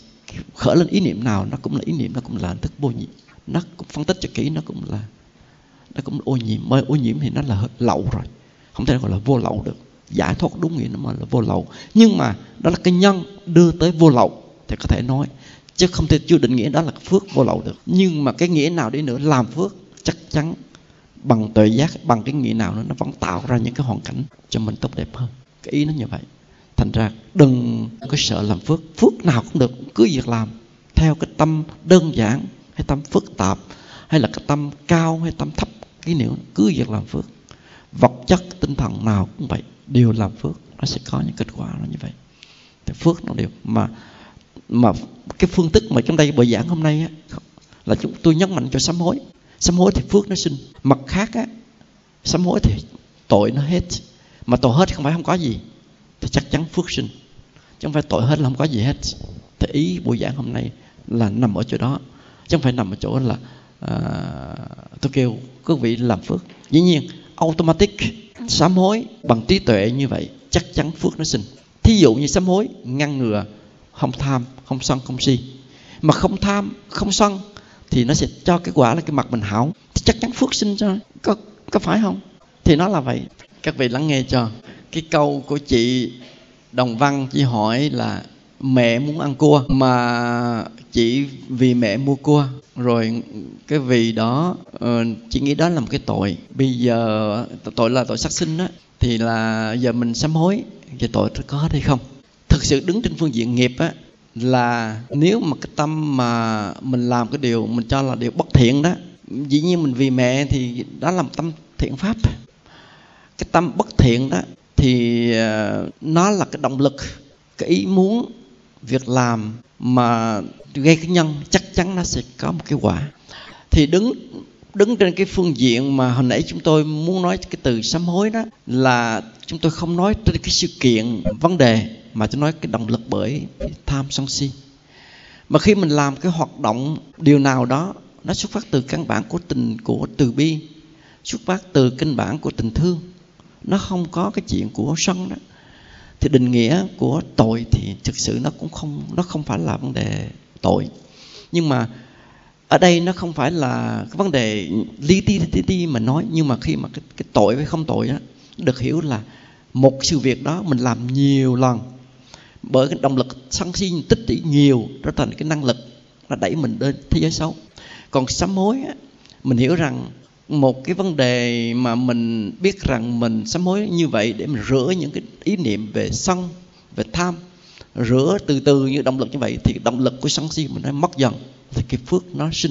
khởi lên ý niệm nào nó cũng là ý niệm, nó cũng là hình thức vô nhiễm. Nó cũng phân tích cho kỹ, nó cũng là nó cũng là ô nhiễm. Mới ô nhiễm thì nó là lậu rồi, không thể gọi là vô lậu được. Giải thoát đúng nghĩa nó mà là vô lậu. Nhưng mà đó là cái nhân đưa tới vô lậu thì có thể nói, chứ không thể chưa định nghĩa đó là phước vô lậu được. Nhưng mà cái nghĩa nào đi nữa làm phước chắc chắn bằng tuệ giác, bằng cái nghĩa nào nữa nó vẫn tạo ra những cái hoàn cảnh cho mình tốt đẹp hơn. Cái ý nó như vậy. Thành ra đừng có sợ làm phước. Phước nào cũng được, cứ việc làm theo cái tâm đơn giản hay tâm phức tạp, hay là cái tâm cao hay tâm thấp, cái nữa cứ việc làm phước. Vật chất tinh thần nào cũng vậy, đều làm phước, nó sẽ có những kết quả nó như vậy. Thì phước nó đều mà mà cái phương thức mà trong đây bài giảng hôm nay á, là chúng tôi nhấn mạnh cho sám hối. Sám hối thì phước nó sinh. Mặt khác á, sám hối thì tội nó hết. Mà tội hết không phải không có gì, thì chắc chắn phước sinh. Chứ không phải tội hết là không có gì hết. Thì ý buổi giảng hôm nay là nằm ở chỗ đó, chứ không phải nằm ở chỗ là à, tôi kêu quý vị làm phước. Dĩ nhiên automatic sám hối bằng trí tuệ như vậy chắc chắn phước nó sinh. Thí dụ như sám hối ngăn ngừa không tham, không sân, không si. Mà không tham, không sân thì nó sẽ cho cái quả là cái mặt mình hảo, thì chắc chắn phước sinh cho. Có, có phải không? Thì nó là vậy. Các vị lắng nghe cho. Cái câu của chị Đồng Văn, chị hỏi là mẹ muốn ăn cua mà chị vì mẹ mua cua, rồi cái vì đó uh, chị nghĩ đó là một cái tội. Bây giờ tội là tội sát sinh á, thì là giờ mình sám hối thì tội có hết hay không? Thực sự đứng trên phương diện nghiệp á, là nếu mà cái tâm mà mình làm cái điều mình cho là điều bất thiện đó, dĩ nhiên mình vì mẹ thì đó là một tâm thiện pháp. Cái tâm bất thiện đó thì uh, nó là cái động lực, cái ý muốn, việc làm mà gây cái nhân, chắc chắn nó sẽ có một cái quả. Thì đứng đứng trên cái phương diện mà hồi nãy chúng tôi muốn nói cái từ sám hối đó, là chúng tôi không nói trên cái sự kiện vấn đề, mà tôi nói cái động lực bởi tham sân si. Mà khi mình làm cái hoạt động điều nào đó, nó xuất phát từ căn bản của tình, của từ bi, xuất phát từ căn bản của tình thương, nó không có cái chuyện của sân đó, thì định nghĩa của tội thì thực sự nó cũng không, nó không phải là vấn đề tội. Nhưng mà ở đây nó không phải là cái vấn đề li ti ti ti mà nói, nhưng mà khi mà cái, cái tội với không tội đó được hiểu là một sự việc đó mình làm nhiều lần, bởi cái động lực sân si tích tụ nhiều, đó thành cái năng lực nó đẩy mình đến thế giới xấu. Còn sám hối á, mình hiểu rằng một cái vấn đề mà mình biết rằng mình sám hối như vậy để mình rửa những cái ý niệm về sân, về tham, rửa từ từ như động lực như vậy, thì động lực của sân si mình nó mất dần, thì cái phước nó sinh.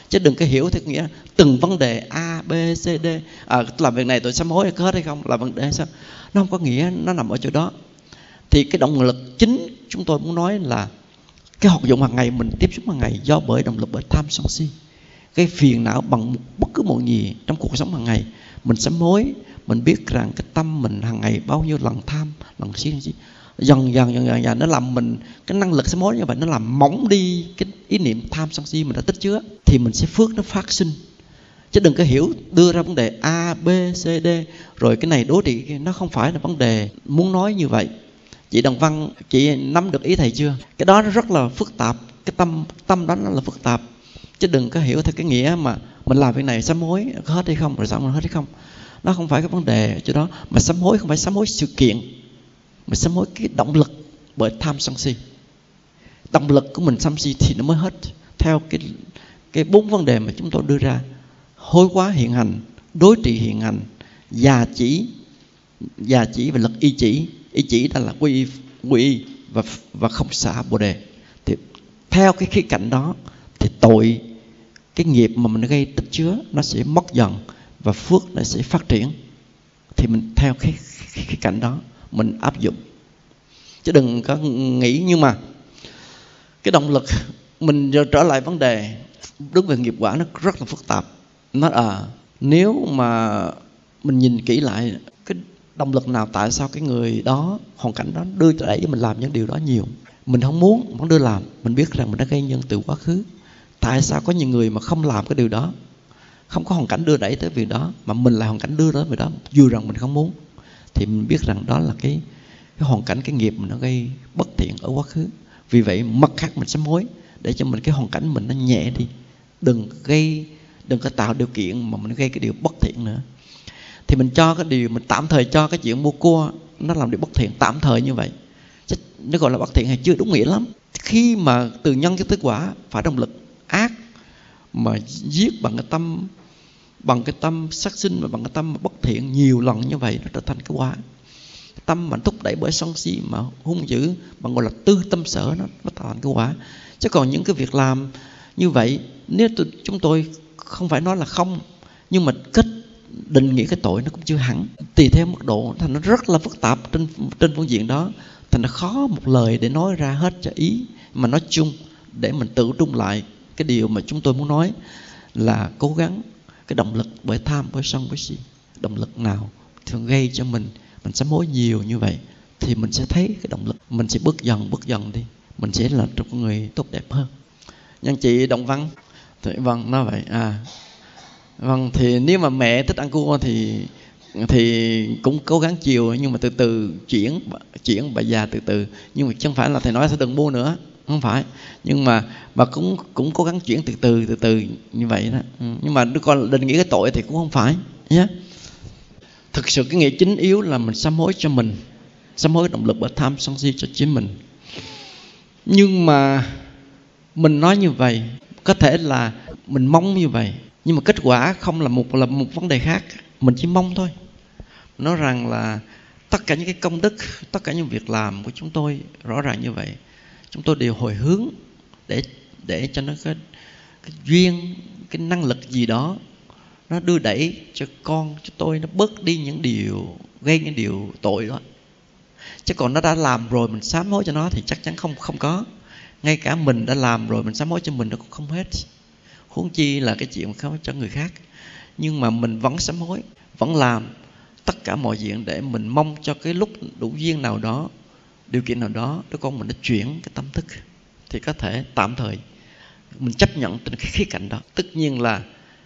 Chứ đừng có hiểu theo nghĩa từng vấn đề A, B, C, D. À, làm việc này tôi sám hối có hết hay không? Là vấn đề sao? Nó không có nghĩa, nó nằm ở chỗ đó. Thì cái động lực chính chúng tôi muốn nói là cái hoạt dụng hàng ngày mình tiếp xúc hàng ngày do bởi động lực bởi tham sân si. Cái phiền não bằng bất cứ một gì trong cuộc sống hàng ngày. Mình sám hối, mình biết rằng cái tâm mình hàng ngày bao nhiêu lần tham, lần si, lần si. Dần dần dần dần dần nó làm mình, cái năng lực sám hối như vậy nó làm mỏng đi cái ý niệm tham sân si mình đã tích chứa, thì mình sẽ phước nó phát sinh. Chứ đừng có hiểu đưa ra vấn đề A, B, C, D rồi cái này đối trị, nó không phải là vấn đề muốn nói như vậy. Chị Đồng Văn, chị nắm được ý thầy chưa? Cái đó nó rất là phức tạp, cái tâm tâm đó nó là phức tạp. Chứ đừng có hiểu theo cái nghĩa mà mình làm việc này sám hối có hết hay không, rồi sao mình hết hay không. Nó không phải cái vấn đề chỗ đó. Mà sám hối không phải sám hối sự kiện, mà sám hối cái động lực bởi tham sân si. Động lực của mình sân si thì nó mới hết. Theo cái cái bốn vấn đề mà chúng tôi đưa ra: hối hóa hiện hành, đối trị hiện hành, già chỉ, già chỉ và lực y chỉ. Y chỉ đó là quy quy và và không xả bồ đề. Thì theo cái khía cạnh đó thì tội, cái nghiệp mà mình gây tích chứa nó sẽ mất dần và phước nó sẽ phát triển. Thì mình theo cái khía cạnh đó mình áp dụng, chứ đừng có nghĩ. Nhưng mà cái động lực, mình trở lại vấn đề đứng về nghiệp quả, nó rất là phức tạp. Nó à nếu mà mình nhìn kỹ lại cái động lực nào, tại sao cái người đó, hoàn cảnh đó đưa đẩy mình làm những điều đó nhiều. Mình không muốn, vẫn đưa làm. Mình biết rằng mình đã gây nhân từ quá khứ. Tại sao có những người mà không làm cái điều đó, không có hoàn cảnh đưa đẩy tới việc đó, mà mình là hoàn cảnh đưa tới việc đó, dù rằng mình không muốn. Thì mình biết rằng đó là cái, cái hoàn cảnh, cái nghiệp mình nó gây bất thiện ở quá khứ. Vì vậy mặt khác mình sám hối để cho mình cái hoàn cảnh mình nó nhẹ đi. Đừng gây, đừng có tạo điều kiện mà mình gây cái điều bất thiện nữa. Thì mình cho cái điều, mình tạm thời cho cái chuyện mua cua nó làm điều bất thiện, tạm thời như vậy. Chứ nó gọi là bất thiện hay chưa đúng nghĩa lắm. Khi mà từ nhân cho tới quả phải động lực ác mà giết bằng cái tâm, bằng cái tâm sát sinh và bằng cái tâm bất thiện nhiều lần như vậy, nó trở thành cái quả. Cái tâm mà thúc đẩy bởi sân si mà hung dữ, bằng gọi là tư tâm sở, nó nó thành cái quả. Chứ còn những cái việc làm như vậy, nếu tôi, chúng tôi không phải nói là không, nhưng mà kết định nghĩa cái tội nó cũng chưa hẳn, tùy theo mức độ. Thành nó rất là phức tạp trên trên phương diện đó. Thành nó khó một lời để nói ra hết cho ý. Mà nói chung để mình tự trung lại cái điều mà chúng tôi muốn nói là cố gắng cái động lực bởi tham, bởi sân, bởi si. Động lực nào thường gây cho mình mình sám hối nhiều như vậy, thì mình sẽ thấy cái động lực, mình sẽ bước dần bước dần đi, mình sẽ là một người tốt đẹp hơn. Nhân chị Đồng Văn thì vâng nói vậy à. Vâng, thì nếu mà mẹ thích ăn cua thì thì cũng cố gắng chiều, nhưng mà từ từ chuyển chuyển bà già từ từ. Nhưng mà không phải là thầy nói sẽ đừng mua nữa, không phải. Nhưng mà bà cũng cũng cố gắng chuyển từ từ từ từ như vậy đó. Ừ. Nhưng mà đứa con định nghĩa cái tội thì cũng không phải nhé. Yeah. Thực sự cái nghĩa chính yếu là mình sám hối cho mình, sám hối động lực bởi tham sân si cho chính mình. Nhưng mà mình nói như vậy, có thể là mình mong như vậy, nhưng mà kết quả không là một là một vấn đề khác. Mình chỉ mong thôi. Nói rằng là tất cả những cái công đức, tất cả những việc làm của chúng tôi rõ ràng như vậy, chúng tôi đều hồi hướng để để cho nó cái, cái duyên, cái năng lực gì đó nó đưa đẩy cho con, cho tôi nó bớt đi những điều gây những điều tội đó. Chứ còn nó đã làm rồi mình sám hối cho nó thì chắc chắn không không có. Ngay cả mình đã làm rồi mình sám hối cho mình nó cũng không hết, huống chi là cái chuyện không cho người khác. Nhưng mà mình vẫn sám hối, vẫn làm tất cả mọi chuyện để mình mong cho cái lúc đủ duyên nào đó, điều kiện nào đó, đứa con mình nó chuyển cái tâm thức, thì có thể tạm thời mình chấp nhận trên cái khía cạnh đó. Tất nhiên là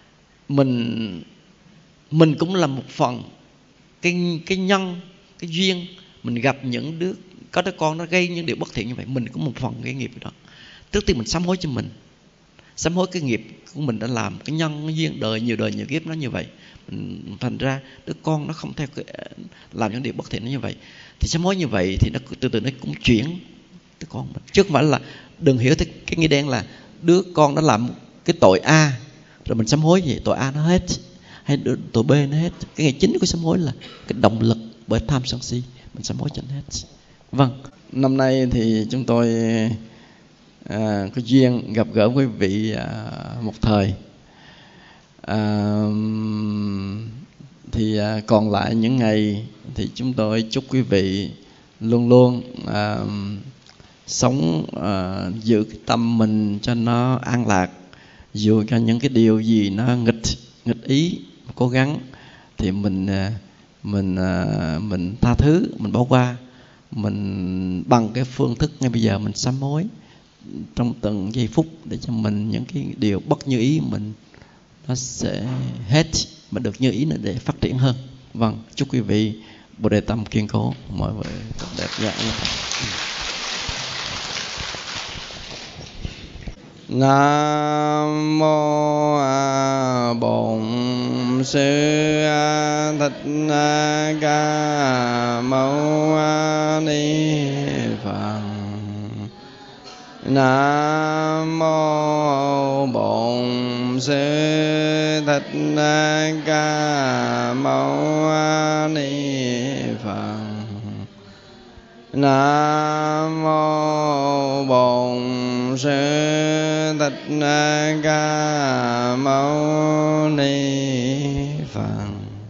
mình mình cũng là một phần cái cái nhân, cái duyên. Mình gặp những đứa có đứa con nó gây những điều bất thiện như vậy, mình cũng một phần cái nghiệp đó. Trước tiên mình sám hối cho mình, sám hối cái nghiệp của mình đã làm, cái nhân cái duyên đời nhiều đời nhiều kiếp nó như vậy. Mình, thành ra đứa con nó không theo cái, làm những điều bất thiện nó như vậy, thì sám hối như vậy thì nó từ từ nó cũng chuyển đứa con mình. Chứ không phải là đừng hiểu cái, cái nghĩa đen là đứa con nó làm cái tội A rồi mình sám hối gì tội A nó hết, hay tội B nó hết. Cái nghĩa chính của sám hối là cái động lực bởi tham sân si, mình sám hối cho nó hết. Vâng, năm nay thì chúng tôi à, có duyên gặp gỡ quý vị à, một thời. À, thì à, còn lại những ngày thì chúng tôi chúc quý vị luôn luôn à, sống à, giữ cái tâm mình cho nó an lạc, dù cho những cái điều gì nó nghịch nghịch ý, cố gắng thì mình à, mình à, mình tha thứ, mình bỏ qua, mình bằng cái phương thức ngay bây giờ mình sám hối trong từng giây phút, để cho mình những cái điều bất như ý mình nó sẽ hết, mà được như ý nữa để phát triển hơn. Vâng, chúc quý vị Bồ Đề tâm kiên cố, mọi người tốt đẹp nhé. Nam mô A Bổn Sư Thích Ca Mâu Ni Phật. Nam mô Bổn Sư Thích Ca Mâu Ni Phật. Nam mô Bổn Sư Thích Ca Mâu Ni Phật.